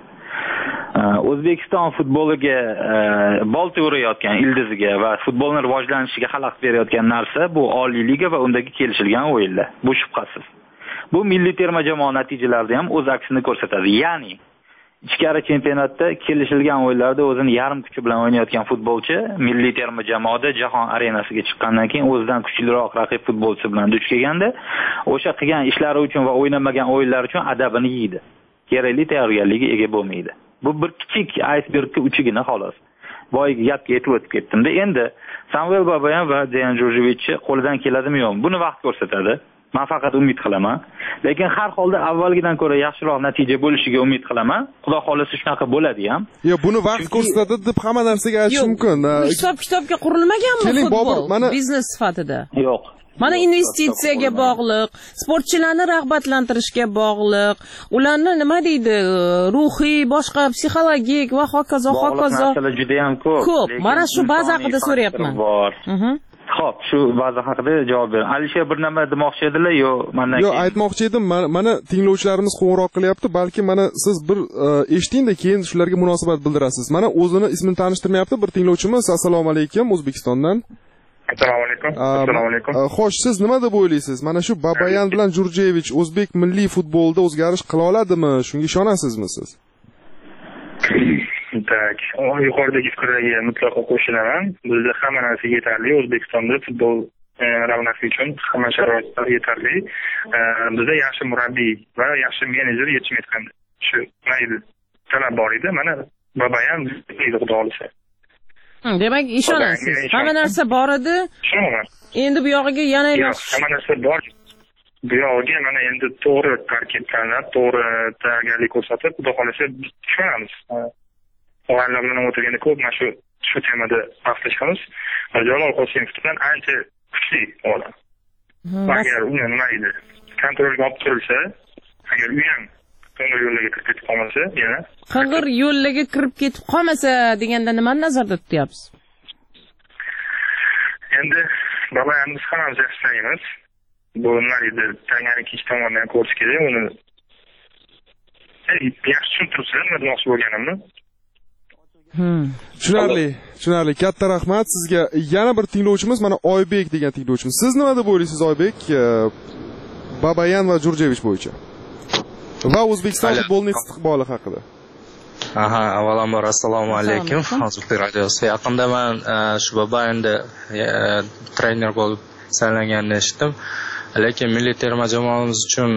O'zbekiston futboliga bolta urayotgan ildiziga va futbolning rivojlanishiga xalaqit berayotgan narsa bu Oliy liga va undagi kelishilgan o'yinlar. Bu shubhasiz. Bu milliy terma jamoa natijalarida ham o'z aksini ko'rsatadi. Ya'ni ichkari chempionatda kelishilgan o'yinlarda o'zini yarim kuchi bilan o'ynayotgan futbolchi milliy terma jamoada jahon arenasiga chiqqandan keyin o'zidan kuchliroq raqib futbolchi bilan duch kelganda o'sha qilgan ishlari uchun va o'ynamagan o'yinlar uchun adabini yeydi. Kerakli tayyorgarligiga ega bo'lmaydi. Bu bir kichik aysbergning uchigina xolos. Boyga gapga yetib o'tib ketdim-da. Endi Samuel Babayan va Dejan Jorjevich qo'lidan keladimi yo'qmi? Buni vaqt ko'rsatadi. Men faqat umid qilaman. Lekin har holda avvalgidan ko'ra yaxshiroq natija bo'lishiga umid qilaman. Xudo xolasa shunaqa bo'ladi ham.
Yo, buni vaqt ko'rsatadi deb hamma narsaga aytish mumkin.
Hisob kitobga qurilmaganmi
Keling, Bobur, mana
biznes sifatida?
Yo'q.
Mana investitsiyaga bog'liq, sportchilarni rag'batlantirishga bog'liq, ularni nima deydi, ruhiy, boshqa psixologik va hokazo, hokazo.
Masala juda ham ko'p.
Ko'p. Mana shu baza haqida so'rayapman.
Mhm. Xo'p, shu baza haqida javob bering. Alisher bir nima demoqchi edilar, yo mendan
Yo'q, aytmoqchi edim. Mana tinglovchilarimiz qo'ng'iroq qilyapti. Balki mana siz bir eshitingda keyin shularga munosabat bildirasiz. Mana o'zini ismini tanishtirmayapti bir tinglovchimiz. Assalomu alaykum, O'zbekistondan.
Assalomu alaykum. Assalomu alaykum.
Xo'sh, siz nima deb o'ylaysiz? Mana shu Babayan bilan Jorjevich o'zbek milliy futbolida o'zgarish qila oladimi? Shunga ishonasizmi siz?
Tak, yuqoridagi fikrlarga mutlaqo qo'shilaman. Bizda hamma narsa yetarli. O'zbekistonda futbol ravnaqi uchun hamma sharoitlar yetarli. Bizda yaxshi murabbiy va yaxshi menejer yetishib ketgandi. Shu mayli talab bor edi. Mana Babayan xudo olsa.
Demak, ishonasiz. Hamma narsa bor edi.
Ishonaman.
Endi bu yog'iga yana emas.
Hamma narsa bor. Bu yog'iga mana endi to'g'ri tarkib tanlab, to'g'ri tayyorgarlik ko'rsatib, xudo xolasa tushunamiz. O'g'illar bilan o'tirganda ko'p mana shu shu temada bahslashamiz. Jalol Qosimovich bilan ancha kuchli odam. Agar uni nima edi, kontrolga olib turilsa, agar u ham qing'ir yo'llarga kirib ketib qolmasa, yana
qing'ir yo'llarga kirib ketib qolmasa deganda nimani nazarda tutyapsiz?
Endi Babayamiz hammamiz yaxshi taniymiz. Bu nima edi, tangani ikkinchi tomondan ko'rish kerak. Uni yaxshi tushuntiribsiz, nima demoqchi bo'lganimni.
Tushunarli, tushunarli. Katta rahmat sizga. Yana bir tinglovchimiz mana Oybek degan tinglovchimiz. Siz nima deb o'ylaysiz Oybek? Babayan va Jorjevich bo'yicha. Va O'zbekiston futbolining istiqboli haqida.
Aha, avvalambor assalomu alaykum. Hozirgi radiosi yaqinda men shu Babayanda trener bo'lib saylanganini eshitdim. Lekin milliy terma jamoamiz uchun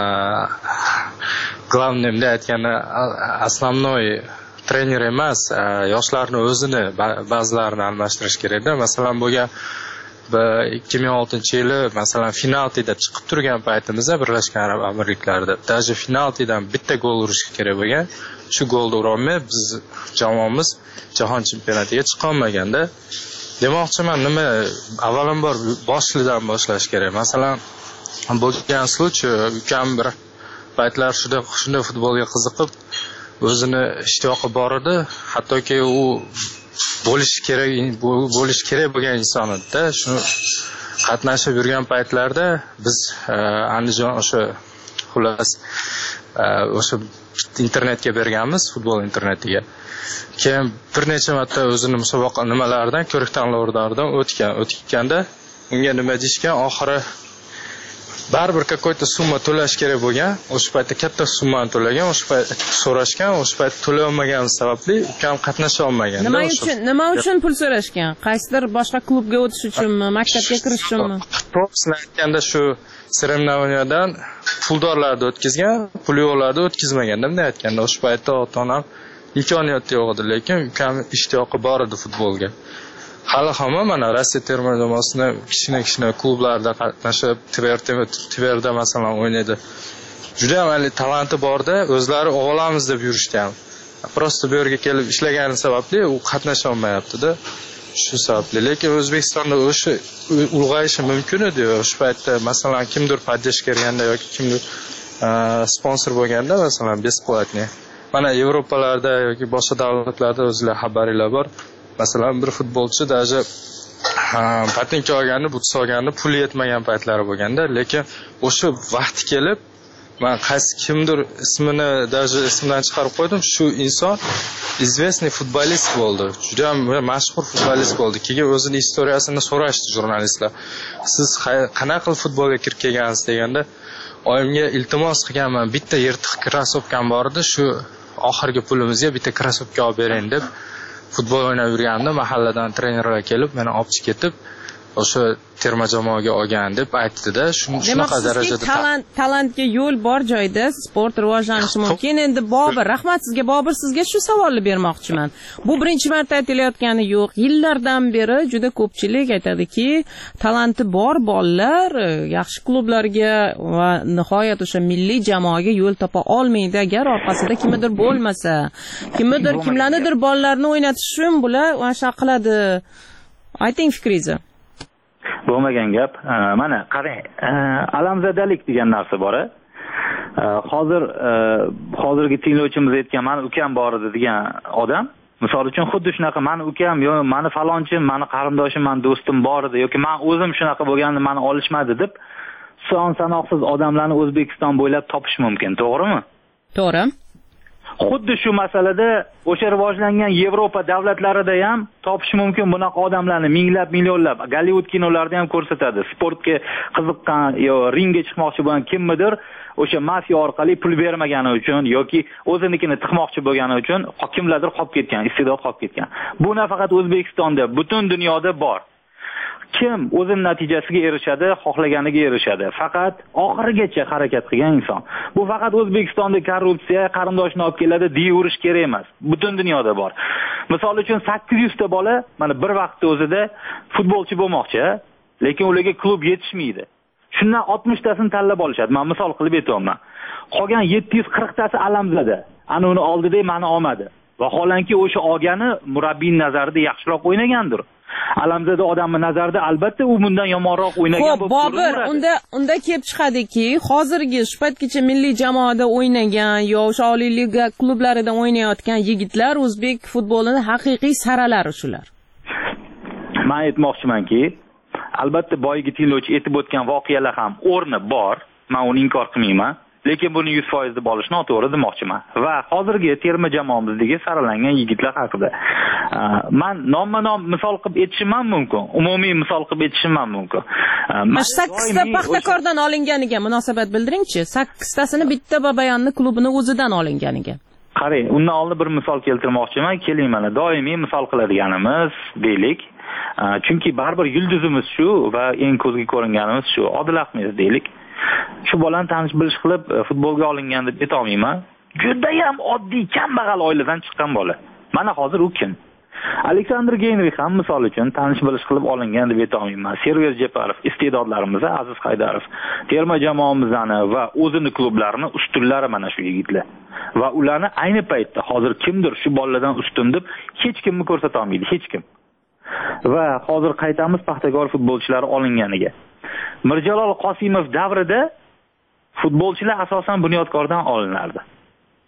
главный deb aytganda основной trener emas, yoshlarni o'zini ba'zilarini almashtirish kerak-da. Masalan, bu gap ikki ming oltinchi yili masalan penaltida chiqib turgan paytimizda Birlashgan Arab Amirliklarida даже penaltidan bitta gol urish kerak bo'lgan. Shu golni ura olmay biz jamoamiz jahon chempionatiga chiqa olmaganda. Demoqchiman, nima avvalambor boshlidan boshlash kerak. Masalan, bo'lgan случай ukam bir paytlar shunday shunday futbolga qiziqib o'zini ishtiyoqi bor edi. Hattoki u bo'lish kerak bo'lish kerak bo'lgan inson edi-da. Shu qatnashib yurgan paytlarda biz Andijon o'sha xullas o'sha internetga berganmiz, futbol internetiga. Keyin bir necha marta o'zini musobaqa nimalaridan, ko'rik tanlovlaridan o'tgan. O'tganda unga nima deyishgan, oxiri baribir какой-то summa to'lash kerak bo'lgan. O'sha paytda katta summani to'lagan, o'sha payt so'rashgan, o'sha payt to'lay olmagani sababli ukam qatnasha olmagan.
Nima uchun, nima uchun pul so'rashgan? Qaysidir boshqa klubga o'tish uchunmi, maktabga kirish uchunmi?
To'g'risini aytganda shu Seremnavniyadan puldorlarni o'tkazgan, pul yo'qlarni o'tkazmagan deb aytganda, o'sha paytda ota-onam imkoniyati yo'q edi, lekin ukam ishtiyoqi bor edi futbolga. Hali hamma mana Rossiya terma jamoasida kichkina-kichkina klublarda qatnashib, Tverda masalan o'ynaydi. Juda ham hali talanti borda, o'zlari olamiz deb yurishgan. Prosta bu yerga kelib ishlagani sababli u qatnasha olmayapti-da. Shu sababli, lekin O'zbekistonda o'sha ulg'ayishi mumkin edi. O'sha paytda masalan kimdir poddesh berganda yoki kimdir sponsor bo'lganda, masalan, besplatni. Mana Yevropalarda yoki boshqa davlatlarda o'zlar xabaringlar bor. Masalan, bir futbolchi даже patenka olgani, buts olgani puli yetmagan paytlari bo'lganda, lekin o'sha vaqt kelib, men qaysi kimdir ismini даже ismdan chiqarib qo'ydim, shu inson известный futbolist bo'ldi. Juda ham mashhur futbolist bo'ldi. Keyin o'zining istoriyasini so'rashdi jurnalistlar. Siz qanaqa qilib futbolga kirib kelgansiz deganda, oyimga iltimos qilganman, bitta yirtiq krossovkam bor edi, shu oxirgi pulimizga bitta krossovka olib bering deb futbol o'ynab yurganimda mahalladan trenerlar kelib meni olib ketib o'sha terma jamoaga olgan deb aytdi-da. Shunaqa darajada
talant talantga yo'l bor joyda sport rivojlanishi mumkin. Endi Bobur, rahmat sizga. Bobur, sizga shu savolni bermoqchiman. Bu birinchi marta aytilayotgani yo'q. Yillardan beri juda ko'pchilik aytadiki, talanti bor bolalar yaxshi klublarga va nihoyat o'sha milliy jamoaga yo'l topa olmaydi agar orqasida kimdir bo'lmasa. Kimdir kimlarnidir bolalarni o'ynatish uchun bular o'sha qiladi. Ayting fikringizni.
Bo'lmagan gap. Mana qarang, alamzadalik degan narsa bor. Hozir hozirgi tinglovchimiz aytgan, "Mani ukam bor edi" degan odam, misol uchun xuddi shunaqa "Mani ukam, yo mani falonchim, mani qarindoshim, mani do'stim bor edi" yoki "Men o'zim shunaqa bo'lganda mani olishmadi" deb son sanoqsiz odamlarni O'zbekiston bo'ylab topish mumkin, to'g'rimi?
To'g'ri.
Xuddi shu masalada o'sha rivojlangan Yevropa davlatlarida ham topish mumkin bunaqa odamlarni, minglab, millionlab. Gollivud kinolarida ham ko'rsatadi. Sportga qiziqqan yo ringga chiqmoqchi bo'lgan kimnidir o'sha mafiya orqali pul bermagani uchun yoki o'zinikini tiqmoqchi bo'lgani uchun kimlardir qolib ketgan, iste'dod qolib ketgan. Bu nafaqat O'zbekistonda, butun dunyoda bor. Kim o'zining natijasiga erishadi, xohlaganiga erishadi. Faqat oxirigacha harakat qilgan inson. Bu faqat O'zbekistonda korrupsiya qarindoshni olib keladi, deyverish kerak emas. Butun dunyoda bor. Misol uchun sakkiz yuz ta bola mana bir vaqtda o'zida futbolchi bo'lmoqchi, lekin ularga klub yetishmaydi. Shundan oltmish tasini tanlab olishadi. Men misol qilib aytaman. Qolgan yetti yuz qirq tasi alamzada. Ana uni oldida meni olmadi. Vaholanki o'sha olgani murabbiy nazarida yaxshiroq o'ynagandir. Alamzada odamning nazarida albatta u bundan yomonroq o'ynagan
bo'lib Bobur, unda unda kelib chiqadiki, hozirgi shu paytgacha milliy jamoada o'ynagan yo o'sha Oliy liga klublarida o'ynayotgan yigitlar o'zbek futbolining haqiqiy saralari shular.
Men aytmoqchimanki, albatta boyagi tinglovchi aytib o'tgan voqealar ham o'rni bor. Men uni inkor qilmayman. Lekin buni yuz foiz deb olish noto'g'ri demoqchiman. Va hozirgi terma jamoamizdagi saralangan yigitlar haqida men nomma-nom misol qilib aytishim mumkin. Umumiy misol qilib aytishim mumkin.
sakkiz ta Paxtakordan olinganiga munosabat bildiringchi. sakkiz tasini bitta Babayanni klubini o'zidan olinganiga.
Qarang, undan oldin bir misol keltirmoqchiman. Keling, mana doimiy misol qiladiganimiz deylik. Chunki baribir yulduzimiz shu va eng ko'zga ko'ringanimiz shu. Odil Ahmedov deylik. Shu bolani tanish bilish qilib futbolga olingan deb ayta olmayman. Juda ham oddiy, kambag'al oiladan chiqqan bola. Mana hozir u kim? Aleksandr Geynrix ham misol uchun tanish bilish qilib olingan deb ayta olmayman. Server Jeparov, iste'dodlarimiz, Aziz Haydarov, terma jamoamizni va o'zini klublarini ustunlari mana shu yigitlar. Va ularni ayni paytda hozir kimdir shu bolalardan ustun deb hech kimni ko'rsata olmaydi, hech kim. Va hozir qaytamiz Paxtakor futbolchilari olinganiga. Mirjalol Qosimov davrida futbolchilar asosan Bunyodkordan olinardi.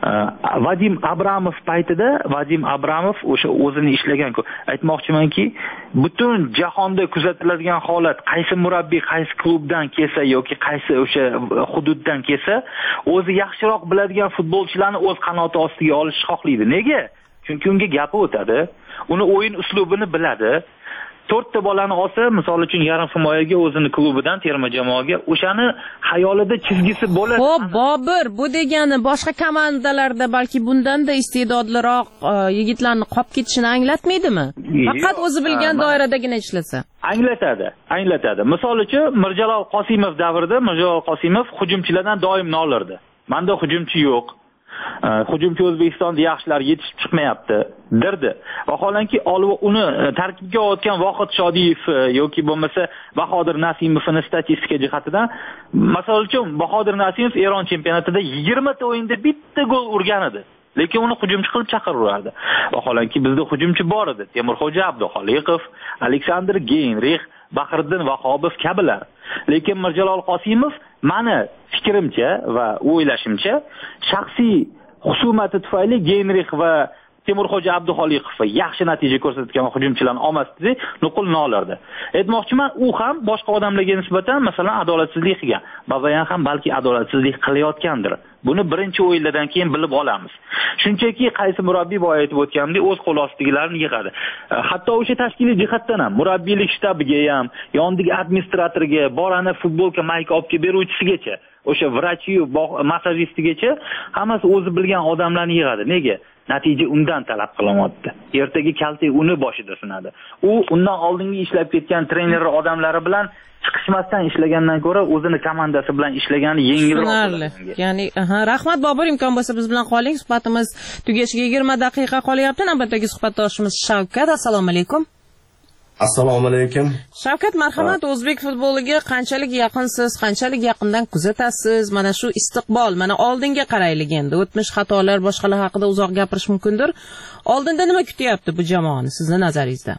Vadim Abramov paytida Vadim Abramov o'sha o'zini ishlagan-ku. Aytmoqchimanki, butun jahonda kuzatiladigan holat qaysi murabbiy qaysi klubdan kelsa yoki qaysi o'sha hududdan kelsa, o'zi yaxshiroq biladigan futbolchilarni o'z qanoti ostiga olish xohlaydi. Nega? Chunki unga gapi o'tadi, uni o'yin uslubini biladi. to'rtta bolani olsa, misol uchun yarim himoyaga o'zini klubidan terma jamoaga, o'shani xayolida chizgisi bo'ladi.
Xo'p, Bobur, bu degani boshqa komandalarda balki bundanda iste'dodliroq yigitlarni qolib ketishini anglatmaydimi? Faqat o'zi bilgan doiradagina ishlasa.
Anglatadi, anglatadi. Misol uchun Mirjalol Qosimov davrida Mirjalol Qosimov hujumchilardan doim nolirdi. Menda hujumchi yo'q. Hujumchi O'zbekistonda yaxshilar yetishib chiqmayapti dirdi. Vaholanki olib uni tarkibga olgan Vohid Shodiyev yoki bo'lmasa Bahodir Nasimovni statistika jihatidan, masalan uchun Bahodir Nasimov Eron chempionatida yigirma ta o'yinda bitta gol urgan edi. Lekin uni hujumchi qilib chaqirurardi. Vaholanki bizda hujumchi bor edi. Temurxo'ja Abduxoliqov, Aleksandr Geynrix, Bahriddin Vahobov kabilar. Lekin Mirjalol Qosimov meni fikrimcha va o'ylashimcha shaxsiy xusumati tufayli Geynrix va Temurxo'ja Abduxoliqov yaxshi natija ko'rsatgan hujumchilarni olmasdi, nuqul nolardi. Aytmoqchiman, u ham boshqa odamlarga nisbatan masalan adolatsizlik qilgan. Babayan ham balki adolatsizlik qilayotgandir. Buni birinchi o'yinlardan keyin bilib olamiz. Shunchaki qaysi murabbiy boya aytib o'tganimdek o'z qo'l ostidagilarni yig'adi. Hatto o'sha tashkiliy jihatdan ham murabbiylik shtabiga ham, yondagi administratorga, borani futbolka mayka olib kelib beruvchisigacha, o'sha vrachi, massajistigacha hammasi o'zi bilgan odamlarni yig'adi. Nega? Natija undan talab qilinmoqda. Ertaga kalta uni boshida sinadi. U undan oldingi ishlab ketgan trener odamlari bilan chiqishmasdan ishlagandan ko'ra o'zini komandasi bilan ishlagani yengilroq bo'ladi.
Ya'ni, aha, rahmat Bobur, imkon bo'lsa biz bilan qoling. Suhbatimiz tugashiga yigirma daqiqa qolyapti. Navbatdagi suhbatdoshimiz Shavkat. Assalomu alaykum.
Assalomu alaykum.
Shavkat, marhamat. O'zbek futboliga qanchalik yaqinsiz, qanchalik yaqindan kuzatasiz? Mana shu istiqbol, mana oldinga qaraylik endi. O'tmish xatolar, boshqalar haqida uzoq gapirish mumkindir. Oldinda nima kutyapti bu jamoani sizning nazaringizda?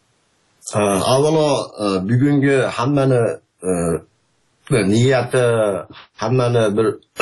Avvalo, bugungi hammani niyati, hammani bir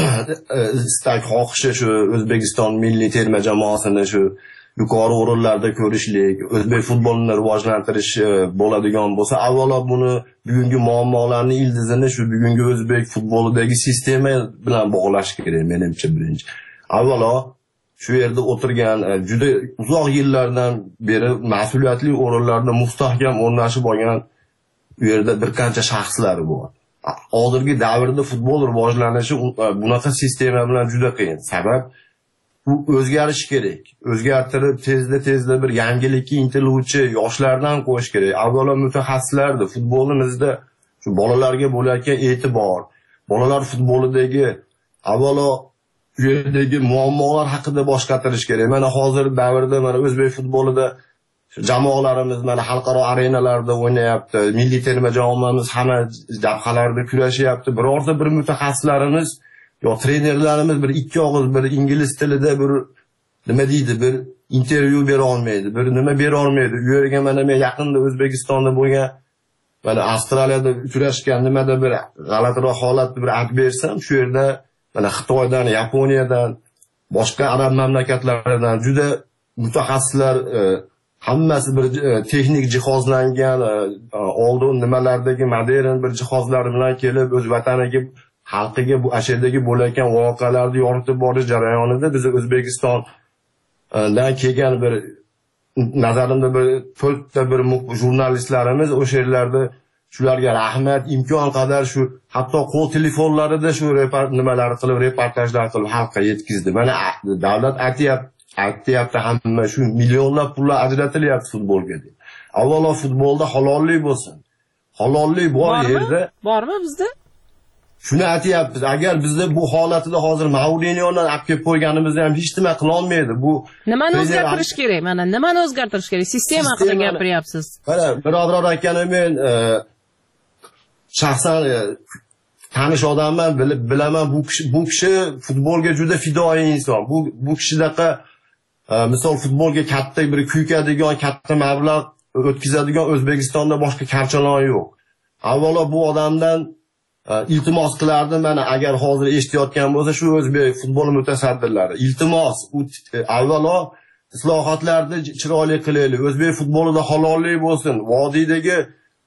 istak xohishi shu O'zbekiston milliy terma jamoasini shu yuqori o'rinlarda ko'rishlik, o'zbek futbolini rivojlantirish bo'ladigan bo'lsa, avvalo buni bugungi muammolarning ildizini shu bugungi o'zbek futbolidagi sistema bilan bog'lash kerak menimcha birinchi. Avvalo shu yerda o'tirgan juda uzoq yillardan beri mas'uliyatli o'rinlarda mustahkam o'rnashib olgan u yerda bir qancha shaxslar bor. Hozirgi davrda futbol rivojlanishi bunaqa sistema bilan juda qiyin. Sabab u o'zgarish kerak. O'zgartirib tezda-tezda bir yangilikka intiluvchi yoshlardan qo'yish kerak. Avvalo mutaxassislarni futbolimizda shu bolalarga bo'layotgan e'tibor, bolalar futbolidagi avvalo u yerdagi muammolar haqida bosh qatirish kerak. Mana hozir davrda mana o'zbek futbolida jamoalarimiz mana xalqaro arenalarda o'ynayapti. Milliy terma jamoamiz hamma jabhalarda kurashyapti. Birorta bir mutaxassislarimiz yo trenerlarimiz bir ikki og'iz bir ingliz tilida bir nima deydi, bir intervyu bera olmaydi, bir nima bera olmaydi. U yerga mana men yaqinda O'zbekistonda bo'lgan, mana Avstraliyada uchrashgan nimada bir g'alatiroq holatni bir aytib bersam, shu yerda mana Xitoydan, Yaponiyadan, boshqa arab mamlakatlaridan juda mutaxassislar, hammasi bir texnik jihozlangan, oldin nimalardagi modern bir jihozlar bilan kelib o'z vataniga, xalqiga bu asherdagi bo'layotgan voqealarni yoritib borish jarayonida biz O'zbekistondan kelgan bir nazarimda bir to'rtta bir jurnalistlarimiz o'sha yerlarda shularga rahmat, imkon qadar shu hatto qo'l telefonlarida shu nimalar qilib, reportajlar qilib xalqqa yetkazdi. Mana davlat aytyapti, aytyapti hamma shu millionlab pullar ajratilyapti futbolga deb. Avvalo futbolda halollik bo'lsin. Halollik bor yerda.
Bormi bizda?
Shuni aytyapmiz. Agar bizda bu holatida hozir Mourinyo'ni olib kelib qo'yganimizda ham hech nima qila olmaydi. Bu
nimani o'zgartirish kerak? Mana nimani o'zgartirish kerak? Sistema haqida gapiryapsiz.
Mana birodar akanim, men shaxsan tanish odamman, bilib bilaman, bu kishi bu kishi futbolga juda fidoyi inson. Bu bu kishidaqa misol futbolga katta bir kuykadigan, katta mablag' o'tkazadigan O'zbekistonda boshqa karchalon yo'q. Avvalo bu odamdan iltimos qilardim, mana agar hozir eshitayotgan bo'lsa shu o'zbek futbol mutasaddirlari, iltimos, avvalo islohotlarni chiroyli qilaylik, o'zbek futbolida halollik bo'lsin, vodiydagi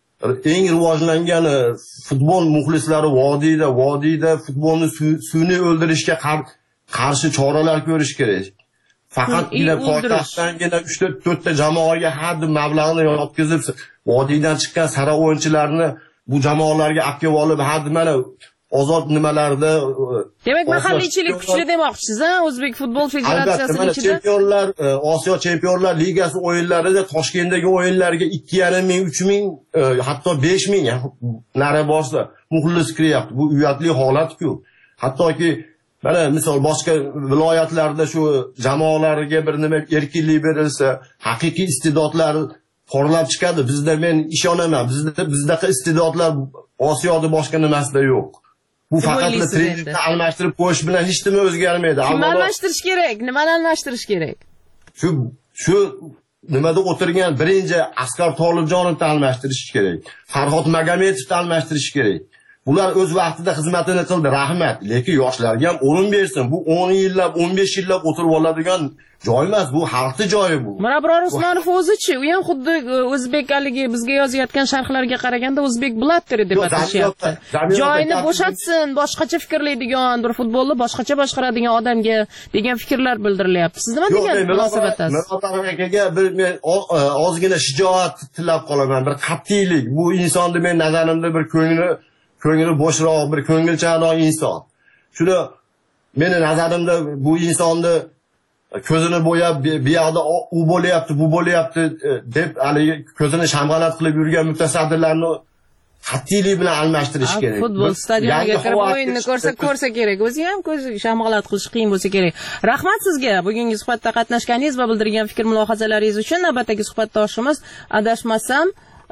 eng rivojlangan futbol muxlislari vodiyda, vodiyda futbolni sun'iy o'ldirishga qarshi choralar ko'rish kerak. Faqatgina poytaxtdangina uch to'rt ta jamoaga har bir mablag'ni yotkizib, vodiydan chiqqan sara o'yinchilarni bu jamoalarga olib olib, har mana ozod nimalarda.
Demak, mahalliychilik kuchli demoqchisiz, ha? O'zbek futbol federatsiyasining ichida.
Chempionlar, Osiyo Chempionlar Ligasi o'yinlarida Toshkentdagi o'yinlarga ikki yarim ming, uch ming, hatto besh ming nari borsa muxlis kiryapti. Bu uyatli holat-ku. Hattoki mana misol boshqa viloyatlarda shu jamoalarga bir nima erkinlik berilsa, haqiqiy istidodlar porlab chiqadi. Bizda men ishonaman, bizda bizdaqa istidodlar Osiyoda boshqa nimasida yo'q. Bu faqat trendni almashtirib qo'yish bilan hech nima o'zgarmaydi.
Nima almashtirish kerak? Nimani almashtirish kerak?
Shu shu nimada o'tirgan birinchi Asqar Tolibjonovni almashtirish kerak. Farhod Magametovni almashtirish kerak. Ular o'z vaqtida xizmatini qildi, rahmat. Lekin yoshlarga ham o'rin bersin. Bu o'n yillab, o'n besh yillab o'tirib oladigan joy emas, bu xalqning joyi bu.
Mirabror Usmonov o'zichi, u ham xuddi o'zbekaligi bizga yozayotgan sharhlarga qaraganda o'zbek blateri deb atashyapti. Joyini bo'shatsin, boshqacha fikrlaydigan, bir futbolni boshqacha boshqaradigan odamga degan fikrlar bildirilyapti. Siz nima degan munosabatasiz?
Mirabror akaga bir men ozgina shijoat tilab qolaman, bir qat'iylik. Bu insonni men nazarimda bir ko'ngli ko'ngli bo'shroq, bir ko'ngilchanroq inson. Shuni meni nazarimda bu insonni ko'zini bo'yab, bu yoqda u bo'layapti, bu bo'layapti deb haligi ko'zini shamg'alat qilib yurgan mutasaddilarni qat'iylik bilan almashtirish kerak.
Futbol stadioniga kirib o'yinni ko'rsa ko'rsa kerak. O'zi ham ko'z shamg'alat qilish qiyin bo'lsa kerak. Rahmat sizga bugungi suhbatda qatnashganingiz va bildirgan fikr mulohazalaringiz uchun. Navbatdagi suhbatdoshimiz adashmasam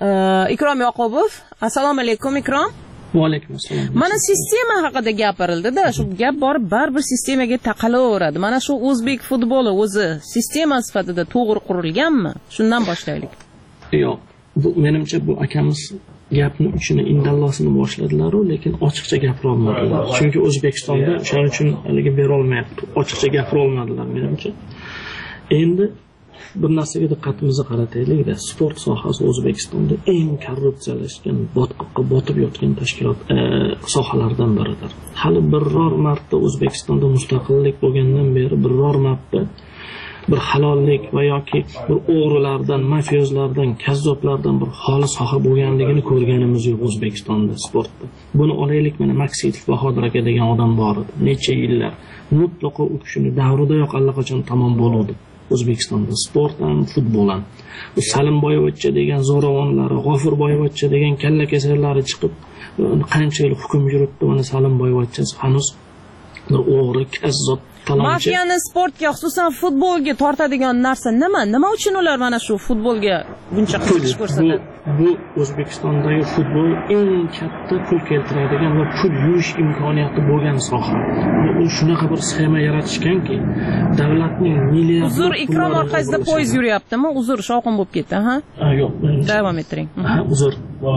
Ikrom Yoqubov. Assalomu alaykum Ikrom.
Va alaykum assalom.
Mana sistema haqida gapirildi-da, shu gap borib baribir sistemaga taqalaveradi. Mana shu o'zbek futboli o'zi sistema sifatida to'g'ri qurilganmi? Shundan boshlaylik.
Yo'q, bu menimcha bu akamiz gapni uchini indallosini boshladilar-ku, lekin ochiqcha gapira olmadilar. Chunki O'zbekistonda o'shaning uchun haligi bera olmayapti. Ochiqcha gapira olmadilar menimcha. Endi bir narsaga diqqatimizni qarataylik-da. Sport sohasi O'zbekistonda eng korrupsiyalashgan, botqoqqa botib yotgan tashkilot e, sohalardan biridir. Hali biror marta O'zbekistonda mustaqillik bo'lgandan beri biror marta bir halollik va yoki bir o'g'rilardan, mafiyozlardan, kazzoblardan bir xoli soha bo'lganligini ko'rganimiz yo'q O'zbekistonda sportda. Buni olaylik, mana Maksidov Bahodir aka degan odam bor edi. Necha yillar mutlaqo u kishini davridayoq allaqachon tamom bo'ldi. O'zbekistonda sport ham, futbol ham. Bu Salimboyevcha degan zo'ravonlari, G'ofurboyevcha degan kalla kasalari chiqib qancha yil hukm yuritdi. Mana Salimboyevcha hanuz bir o'g'ri, kazzob, talonchi.
Mafiyani sportga, xususan futbolga tortadigan narsa nima? Nima uchun ular mana shu futbolga buncha qiziqish ko'rsatadi?
Bu O'zbekistondagi futbol eng katta pul keltiradigan va pul yuvish imkoniyati bo'lgan soha. U shunaqa bir sxema yaratishganki, davlatning milliard
Uzr, Ikrom orqasida poyezd yuryaptimi? Uzr, shovqin bo'lib ketdi, ha?
Ha, yo'q.
Davom ettiring.
Ha, uzr.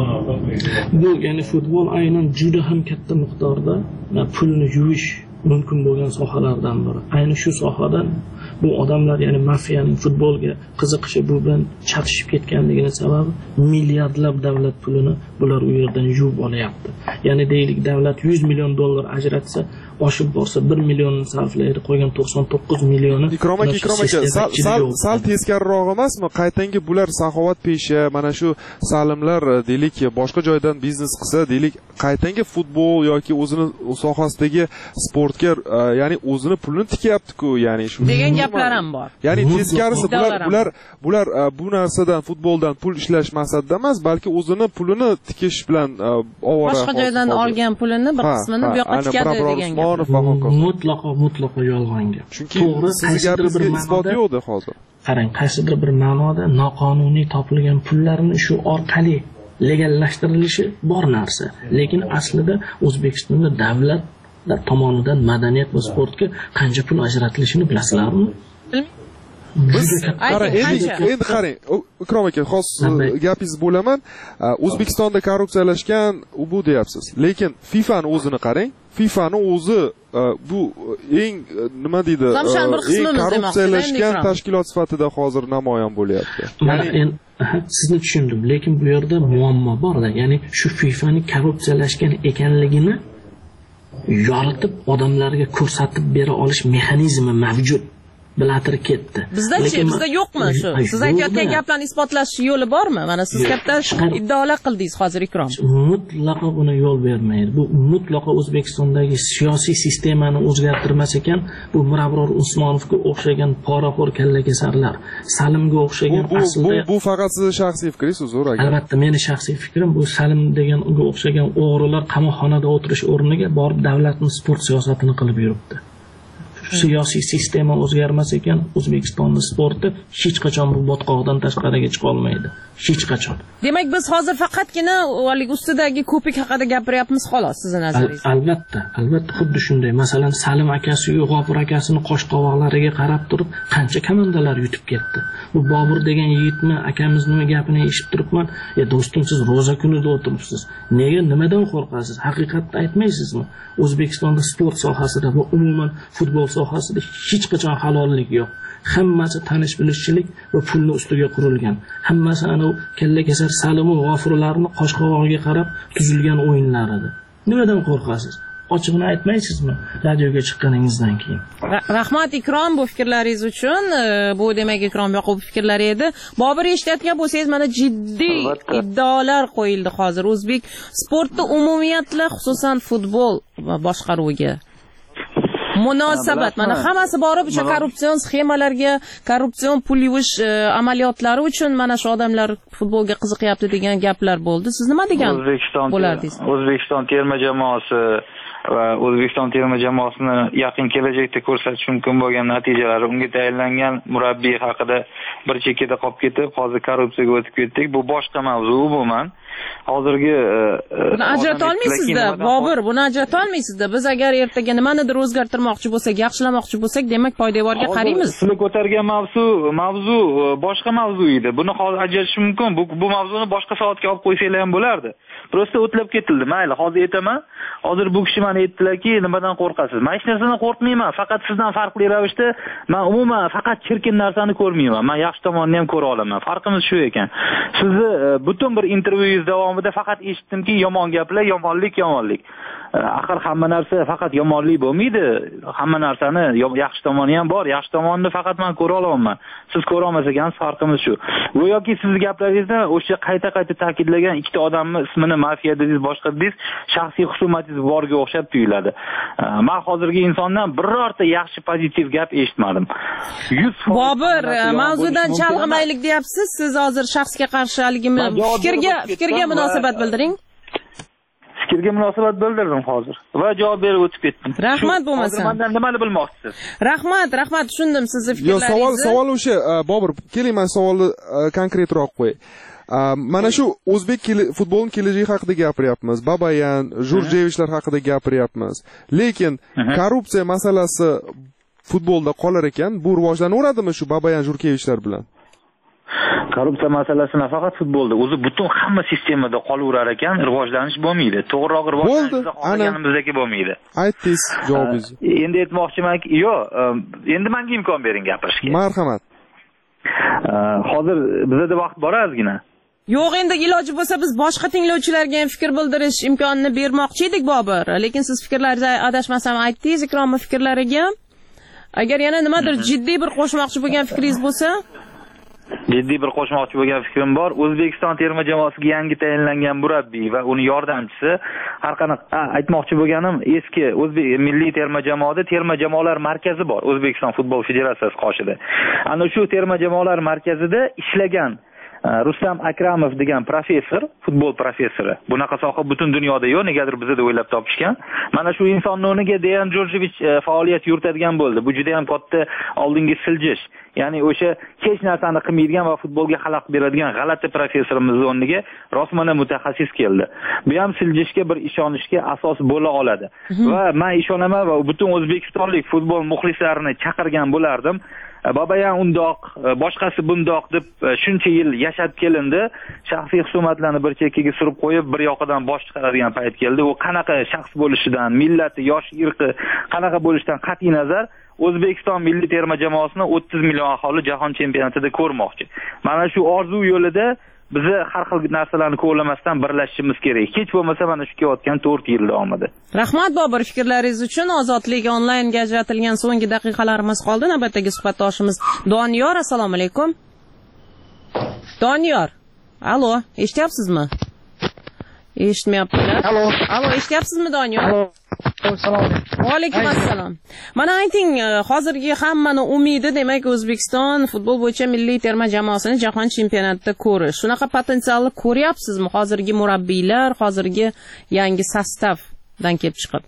Bu ya'ni futbol aynan juda ham katta miqdorda pulni yuvish mumkin bo'lgan sohalardan biri. Ayni shu sohadan bu odamlar, ya'ni mafiyaning futbolga qiziqishi bu bilan chatishib ketganligining sababi milliardlab davlat pulini bular u yerdan yuvib olyapti. Ya'ni deylik, davlat yuz million dollar ajratsa, oshib borsa bir million sarflaydi, qolgan to'qson to'qqiz millioni.
Ikrom aka, Ikrom aka, sal sal teskariroq emasmi? Qaytangi bular saxovat pesha, mana shu salimlar deylik, boshqa joydan biznes qilsa, deylik, qaytangi futbol yoki o'zini sohasidagi sportga, ya'ni o'zini pulini tikyapti-ku, ya'ni shu
degan gaplar ham bor.
Ya'ni teskarisi bular bular bular bu narsadan, futboldan pul ishlash maqsadida emas, balki o'zini pulini tikish bilan ovora.
Boshqa joydan olgan pulini bir qismini bu yoqqa tikadi degan gap.
Mutlaqo mutlaqo yolg'on gap.
Chunki sizga bir isbot yo'qdi hozir.
Qarang, qaysidir bir ma'noda noqonuniy topilgan pullarni shu orqali legallashtirilishi bor narsa. Lekin aslida O'zbekistonda davlat tomonidan madaniyat va sportga qancha pul ajratilishini bilasizlarmi?
biz qarang, endi endi qarang, Ikrom aka, xos gapingiz bo'laman. O'zbekistonda korrupsiyalashgan u bu deyapsiz. Lekin FIFAni o'zini qarang. FIFAni o'zi bu eng nima deydi? Eng korrupsiyalashgan tashkilot sifatida hozir namoyon bo'lyapti.
Ya'ni sizni tushundim, lekin bu yerda muammo bor-da. Ya'ni shu FIFAning korrupsiyalashgan ekanligini yoritib odamlarga ko'rsatib bera olish mexanizmi mavjud. Bilatirib ketdi.
Bizda-chi, bizda yo'qmi shu? Siz aytayotgan gaplarni isbotlash yo'li bormi? Mana siz katta iddaolar qildingiz hozir Ikrom.
Mutlaqo buni yo'l bermaydi. Bu mutlaqo O'zbekistondagi siyosiy sistemani o'zgartirmas ekan, bu Mirabror Usmonovga o'xshagan poraxo'r kallakesarlar, Salimga o'xshagan aslida
bu faqat sizning shaxsiy fikringiz, uzr aka.
Albatta, meni shaxsiy fikrim bu Salim degan unga o'xshagan o'g'rilar qamoqxonada o'tirish o'rniga borib davlatning sport siyosatini qilib yuribdi. Siyosiy sistema o'zgarmas ekan, O'zbekistonning sporti hech qachon bu botqoqdan tashqariga chiqa olmaydi. Hech qachon.
Demak, biz hozir faqatgina o'lik ustidagi ko'pik haqida gapiryapmiz xolos, sizning nazaringizda.
Al albatta, albatta xuddi shunday. Masalan, Salim akasi yu G'ofur akasining qosh qovoqlariga qarab turib, qancha komandalar yutib ketdi. Bu Bobur degan yigitni akamizning gapini eshitib turibman. "Ya do'stim, siz roza kunida o'tiribsiz. Nega, nimadan qo'rqasiz? Haqiqatni aytmaysizmi? O'zbekistonda sport sohasida va umuman futbol sohasida hech qachon halollik yo'q. Hammasi tanish bilishchilik va pulni ustiga qurilgan. Hammasi ana u kallakesar Salim va G'ofurlarni qosh qovog'iga qarab tuzilgan o'yinlar edi. Nimadan qo'rqasiz? Ochig'ini aytmaysizmi radioga chiqqaningizdan keyin?
Rahmat Ikrom bu fikrlaringiz uchun. Bu demak Ikrom Yoqubov fikrlari edi. Bobur eshitayotgan bo'lsangiz, mana jiddiy iddaolar qo'yildi hozir o'zbek sportda umumiyatla, xususan futbol boshqaruviga. Munosabat, mana hammasi borib o'sha korrupsion sxemalarga, korrupsion pul yuvish amaliyotlari uchun mana shu odamlar futbolga qiziqyapti degan gaplar bo'ldi. Siz nima degan bo'lardingiz?
O'zbekiston terma jamoasi va O'zbekiston terma jamoasini yaqin kelajakda ko'rsatish mumkin bo'lgan natijalari, unga tayinlangan murabbiy haqida bir chekkada qolib ketib, hozir korrupsiyaga o'tib ketdik. Bu boshqa mavzu umuman. Hozirgi
buni ajrata olmaysizda, Bobur, buni ajrata olmaysizda. Biz agar ertaga nimanidir o'zgartirmoqchi bo'lsak, yaxshilamoqchi bo'lsak, demak poydevorga qaraymiz.
Sizlar ko'targan mavzu, mavzu boshqa mavzu edi. Buni hozir ajratish mumkin. Bu bu mavzuni boshqa soatga olib qo'ysanglar ham bo'lardi. Prosta o'tlab ketildi. Mayli, hozir aytaman. Hozir bu kishi meni aytdilarki, nimadan qo'rqasiz? Men hech narsadan qo'rqmayman. Faqat sizdan farqli ravishda men umuman faqat chirkin narsani ko'rmayman. Men yaxshi tomonini ham ko'ra olaman. Farqimiz shu ekan. Sizni butun bir intervyungiz davomida faqat eshitdimki, yomon gaplar, yomonlik, yomonlik. Axir hamma narsa faqat yomonlik bo'lmaydi. Hamma narsani yaxshi tomoni ham bor. Yaxshi tomonini faqat men ko'ra olaman. Siz ko'ra olmas ekansiz, farqimiz shu. Go'yoki sizning gaplaringizda o'sha qayta-qayta ta'kidlagan ikkita odamni ismini mafiya dedingiz, boshqa dedingiz, shaxsiy husumatingiz borga o'xshab tuyuladi. Men hozirgi insondan birorta yaxshi pozitiv gap eshitmadim.
Bobur, mavzudan chalg'imaylik deyapsiz. Siz hozir shaxsga qarshi haligimi fikrga, fikrga munosabat bildiring.
Fikrga munosabat bildirdim hozir va javob berib o'tib ketdim.
Rahmat bo'lmasa.
Hozir mendan nimani bilmoqchisiz?
Rahmat, rahmat, tushundim sizni fikrlaringizni.
Yo, savol, savol o'sha, Bobur, keling men savolni konkretroq qo'y. Mana shu o'zbek futbolining kelajagi haqida gapiryapmiz. Babayan, Jurjevichlar haqida gapiryapmiz. Lekin korrupsiya masalasi futbolda qolar ekan, bu rivojlanaveradimi shu Babayan, Jurkevichlar bilan?
Korrupsiya masalasi nafaqat futbolda, o'zi butun hamma sistemada qolaverar ekan, rivojlanish bo'lmaydi. To'g'riroq rivojlanish xohlaganimizdagi bo'lmaydi.
Aytdingiz javobingizni.
Endi aytmoqchimanki, yo'q, endi menga imkon bering gapirishga.
Marhamat.
Hozir bizda vaqt bor ozgina.
Yo'q, endi iloji bo'lsa biz boshqa tinglovchilarga ham fikr bildirish imkonini bermoqchi edik, Bobur. Lekin siz fikrlaringizni adashmasam aytdingiz, Ikromning fikrlariga. Agar yana nimadir jiddiy bir qo'shmoqchi bo'lgan fikringiz bo'lsa,
jiddiy bir qo'shmoqchi bo'lgan fikrim bor. O'zbekiston terma jamoasiga yangi tayinlangan murabbiy va uning yordamchisi, har qanaqa aytmoqchi bo'lganim, eski o'zbek milliy terma jamoada terma jamoalar markazi bor. O'zbekiston futbol federatsiyasi qoshida. Ana shu terma jamoalar markazida ishlagan Rustam Akramov degan professor, futbol professori. Bunaqa soha butun dunyoda yo'q, negadir bizda da o'ylab topishgan. Mana shu insonning o'rniga Dejan Jorjevich faoliyat yuritadigan bo'ldi. Bu juda ham katta oldingi siljish. Ya'ni o'sha hech narsani qilmaydigan va futbolga xalaqit beradigan g'alati professorimiz o'rniga rostmana mutaxassis keldi. Bu ham siljishga, bir ishonishga asos bo'la oladi. Va men ishonaman va butun o'zbekistonlik futbol muxlislarini chaqirgan bo'lardim. Babayan undoq, boshqasi bundoq deb shuncha yil yashab kelindi. Shaxsiy husumatlarni bir chekkaga surib qo'yib, bir yoqadan bosh chiqaradigan payt keldi. U qanaqa shaxs bo'lishidan, millati, yosh, irqi qanaqa bo'lishidan qat'iy nazar O'zbekiston milliy terma jamoasini o'ttiz million aholi jahon chempionatida ko'rmoqchi. Mana shu orzu yo'lida bizni har xil narsalarni ko'lamasdan birlashishimiz kerak. Hech bo'lmasa mana shu kelayotgan to'rt yil davomida.
Rahmat Bobur, fikrlaringiz uchun. Ozodlik onlaynga ajratilgan so'nggi daqiqalarimiz qoldi. Navbatdagi suhbatdoshimiz Doniyor, assalomu alaykum. Doniyor. Allo, eshityapsizmi? Eshitmayaptilar.
Allo.
Allo, eshityapsizmi Doniyor?
Allo. Assalomu alaykum.
Va alaykum assalom. Mana ayting, hozirgi hammani umidi demak O'zbekiston futbol bo'yicha milliy terma jamoasini jahon chempionatida ko'rish. Shunaqa potensialni ko'ryapsizmi hozirgi murabbiylar, hozirgi yangi sostavdan kelib chiqib?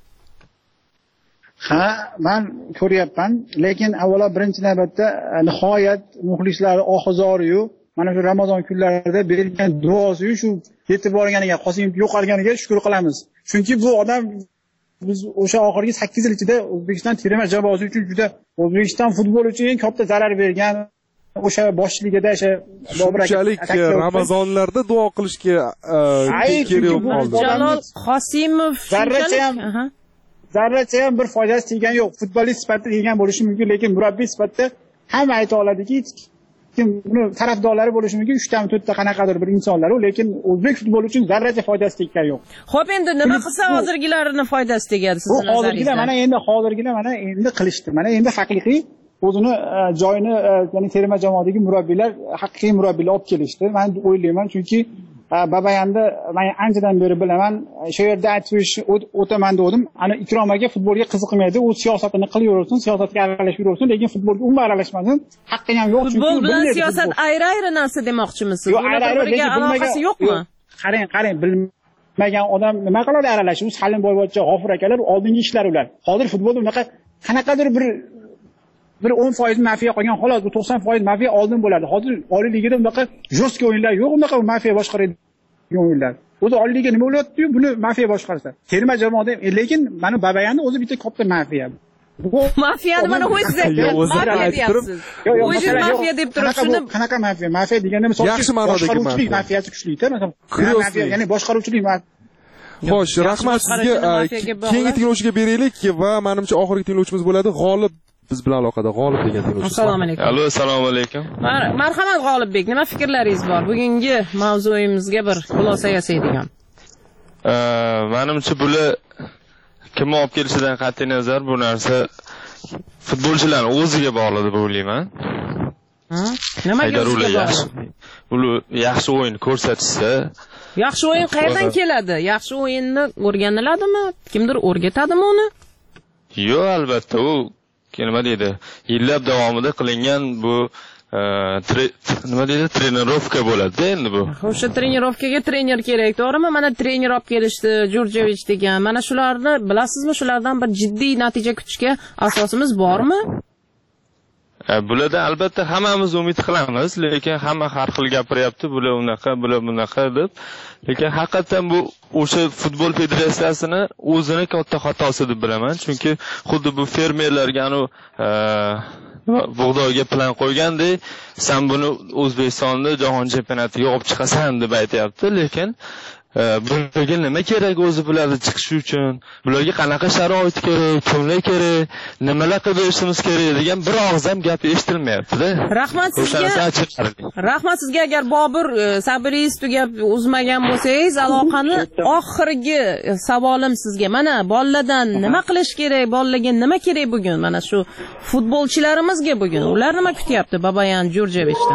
Ha, men ko'ryapman, lekin avvalo birinchi navbatda nihoyat muxlislar oxizoriyu mana shu Ramazon kunlarida berilgan duosi shu yetib borganiga, Qosimov yo'qolganiga shukr qilamiz. Chunki bu odam biz o'sha oxirgi sakkiz yil ichida O'zbekiston terma jamoasi uchun juda O'zbekiston futboli uchun eng katta zarar bergan, o'sha boshligida o'sha
shunchalik Ramazonlarda duo qilishga kerak bo'ldi.
Jalol Qosimov
zarracha ham zarracha ham bir foydasi tegani yo'q. Futbolist sifatida degan bo'lishi mumkin, lekin murabbiy sifatida hamma ayta oladiki, kim buni tarafdorlari bo'lishi mumkin, uch ta to'rt ta qanaqadir bir insonlar, lekin o'zbek futboli uchun zarracha foydasi teggani yo'q.
Xo'p, endi nima qilsa hozirgilarini foydasi tegadi sizning
nazaringizda? Bu hozirgilar mana endi hozirgilar mana endi qilishdi. Mana endi haqiqiy o'zini joyini, ya'ni terma jamoadagi murabbiylar haqiqiy murabbiylar olib kelishdi. Men o'ylayman, chunki Babayanda men anchadan beri bilaman, shu yerda aytish o'taman dedim. Ana Ikrom aka futbolga qiziqmaydi, u siyosatini qilaversin, siyosatga aralashaversin, lekin futbolga umuman aralashmasin. Haqqi ham yo'q, chunki
futbol bilan siyosat ayri-ayri narsa demoqchimisiz? Bularga aloqasi yo'qmi?
Qarang, qarang, bilmagan odam nima qiladi aralashib? Salim Boyvachcha, G'ofur akalar oldingi ishlar ular. Hozir futbolda unaqa qanaqadir bir bir o'n foiz mafiya qolgan, xolos bu to'qson foiz mafiya oldin bo'ladi. Hozir Oliy Ligada unaqa jo'stki o'yinlar yo'q, unaqa mafiya boshqaradigan o'yinlar. O'zi Oliy Liga nima bo'lyapti-yu, buni mafiya boshqarsa. Terma jamoada, lekin mana Babayanni o'zi bitta katta mafiya.
Bu mafiyani mana o'zingiz aytyapsiz. O'zi mafiya deb turib shuni
qanaqa mafiya? Mafiya deganda misol
yaxshi ma'nodagi
mafiya. Mafiyasi kuchli-da, masalan. Mafiya, ya'ni boshqaruvchilik mafiya.
Xo'sh, rahmat sizga. Keyingi tinglovchiga beraylik va menimcha oxirgi tinglovchimiz bo'ladi. G'olib biz bilan aloqada. G'olib degan tinglovchi.
Assalomu alaykum.
Allo, assalomu alaykum.
Marhamat G'olibbek, nima fikrlaringiz bor? Bugungi mavzuyimizga bir xulosa yasaydigan.
Menimcha bular kim olib kelishidan qat'iy nazar bu narsa futbolchilarning o'ziga bog'liq deb o'ylayman.
Nimaga o'ziga bog'liq?
Ular yaxshi o'yin ko'rsatsa,
yaxshi o'yin qayerdan keladi? Yaxshi o'yinni o'rganiladimi? Kimdir o'rgatadimi uni?
Yo'q, albatta, u nima deydi? Yillab davomida qilingan bu nima deydi? Trenirovka bo'ladi endi bu.
O'sha trenirovkaga trener kerak, to'g'rimi? Mana trener olib kelishdi, Jurjevich degan. Mana shularni bilasizmi? Shulardan bir jiddiy natija kutishga asosimiz bormi?
Bularda albatta hammamiz umid qilamiz, lekin hamma har xil gapiryapti, bular unaqa, bular bunaqa deb. Lekin haqiqatan bu o'sha futbol federatsiyasini o'zini katta xatosi deb bilaman, chunki xuddi bu fermerlarga anu bug'doyga plan qo'ygandek, sen buni O'zbekistonda jahon chempionatiga olib chiqasan deb aytayapti, lekin bularga nima kerak o'zi bularni chiqishi uchun? Bularga qanaqa sharoit kerak, kimlar kerak, nimalar qilib berishimiz kerak degan bir og'iz ham gap eshitilmayapti-da.
Rahmat sizga. Rahmat sizga. Agar Bobur sabringiz tugab uzmagan bo'lsangiz, aloqani oxirgi savolim sizga. Mana bolalardan nima qilish kerak, bolalarga nima kerak bugun? Mana shu futbolchilarimizga bugun ular nima kutyapti Babayan Jurjevichdan?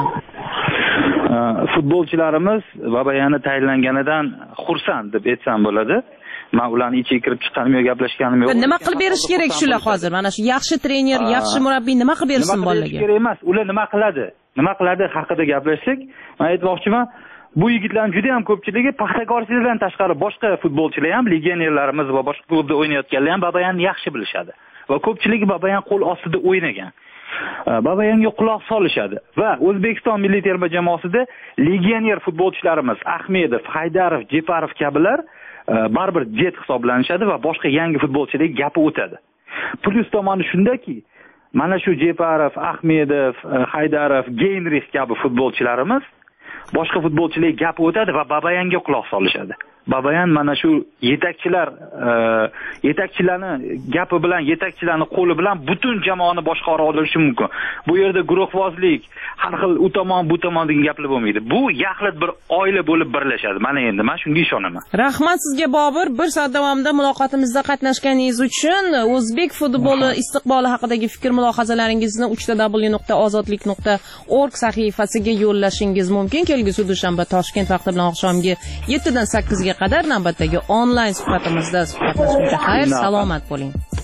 Futbolchilarimiz Babayani tayinlanganidan xursand deb aytsam bo'ladi. Men ularni ichiga kirib chiqqanim yo'q, gaplashganim yo'q.
Nima qilib berish kerak shular hozir? Mana shu yaxshi trener, yaxshi murabbiy nima qilib bersin bolalarga?
Kerak emas, ular nima qiladi? Nima qiladi haqida gaplashsak, men aytmoqchiman, bu yigitlarning juda ham ko'pchiligi Paxtakorchilardan tashqari boshqa futbolchilar ham, legionerlarimiz va boshqa klubda o'ynayotganlar ham Babayanni yaxshi bilishadi. Va ko'pchiligi Babayan qo'l ostida o'ynagan. Babayanga quloq solishadi va O'zbekiston milliy terma jamoasida legioner futbolchilarimiz Ahmedov, Haydarov, Jeparov kabilar baribir jet hisoblanishadi va boshqa yangi futbolchilarga gapi o'tadi. Plus tomoni shundaki, mana shu Jeparov, Ahmedov, Haydarov, Geynrix kabi futbolchilarimiz boshqa futbolchilar gap o'tadi va Babayanga quloq solishadi. Babayan mana shu yetakchilar yetakchilarni gapi bilan, yetakchilarni qo'li bilan butun jamoani boshqara olishi mumkin. Bu yerda guruhvozlik, har xil u tomon, bu tomon degan gaplar bo'lmaydi. Bu yaxlit bir oila bo'lib birlashadi. Mana endi men shunga ishonaman.
Rahmat sizga Bobur, bir soat davomida muloqotimizda qatnashganingiz uchun. O'zbek futboli istiqboli haqidagi fikr mulohazalaringizni uch w nuqta ozodlik nuqta org sahifasiga yo'llashingiz mumkin. Kelgusi dushanba Toshkent vaqti bilan oqshomgi yetti dan sakkiz ga qadar navbatdagi onlayn suhbatimizda suhbatlashguncha xayr, salomat bo'ling.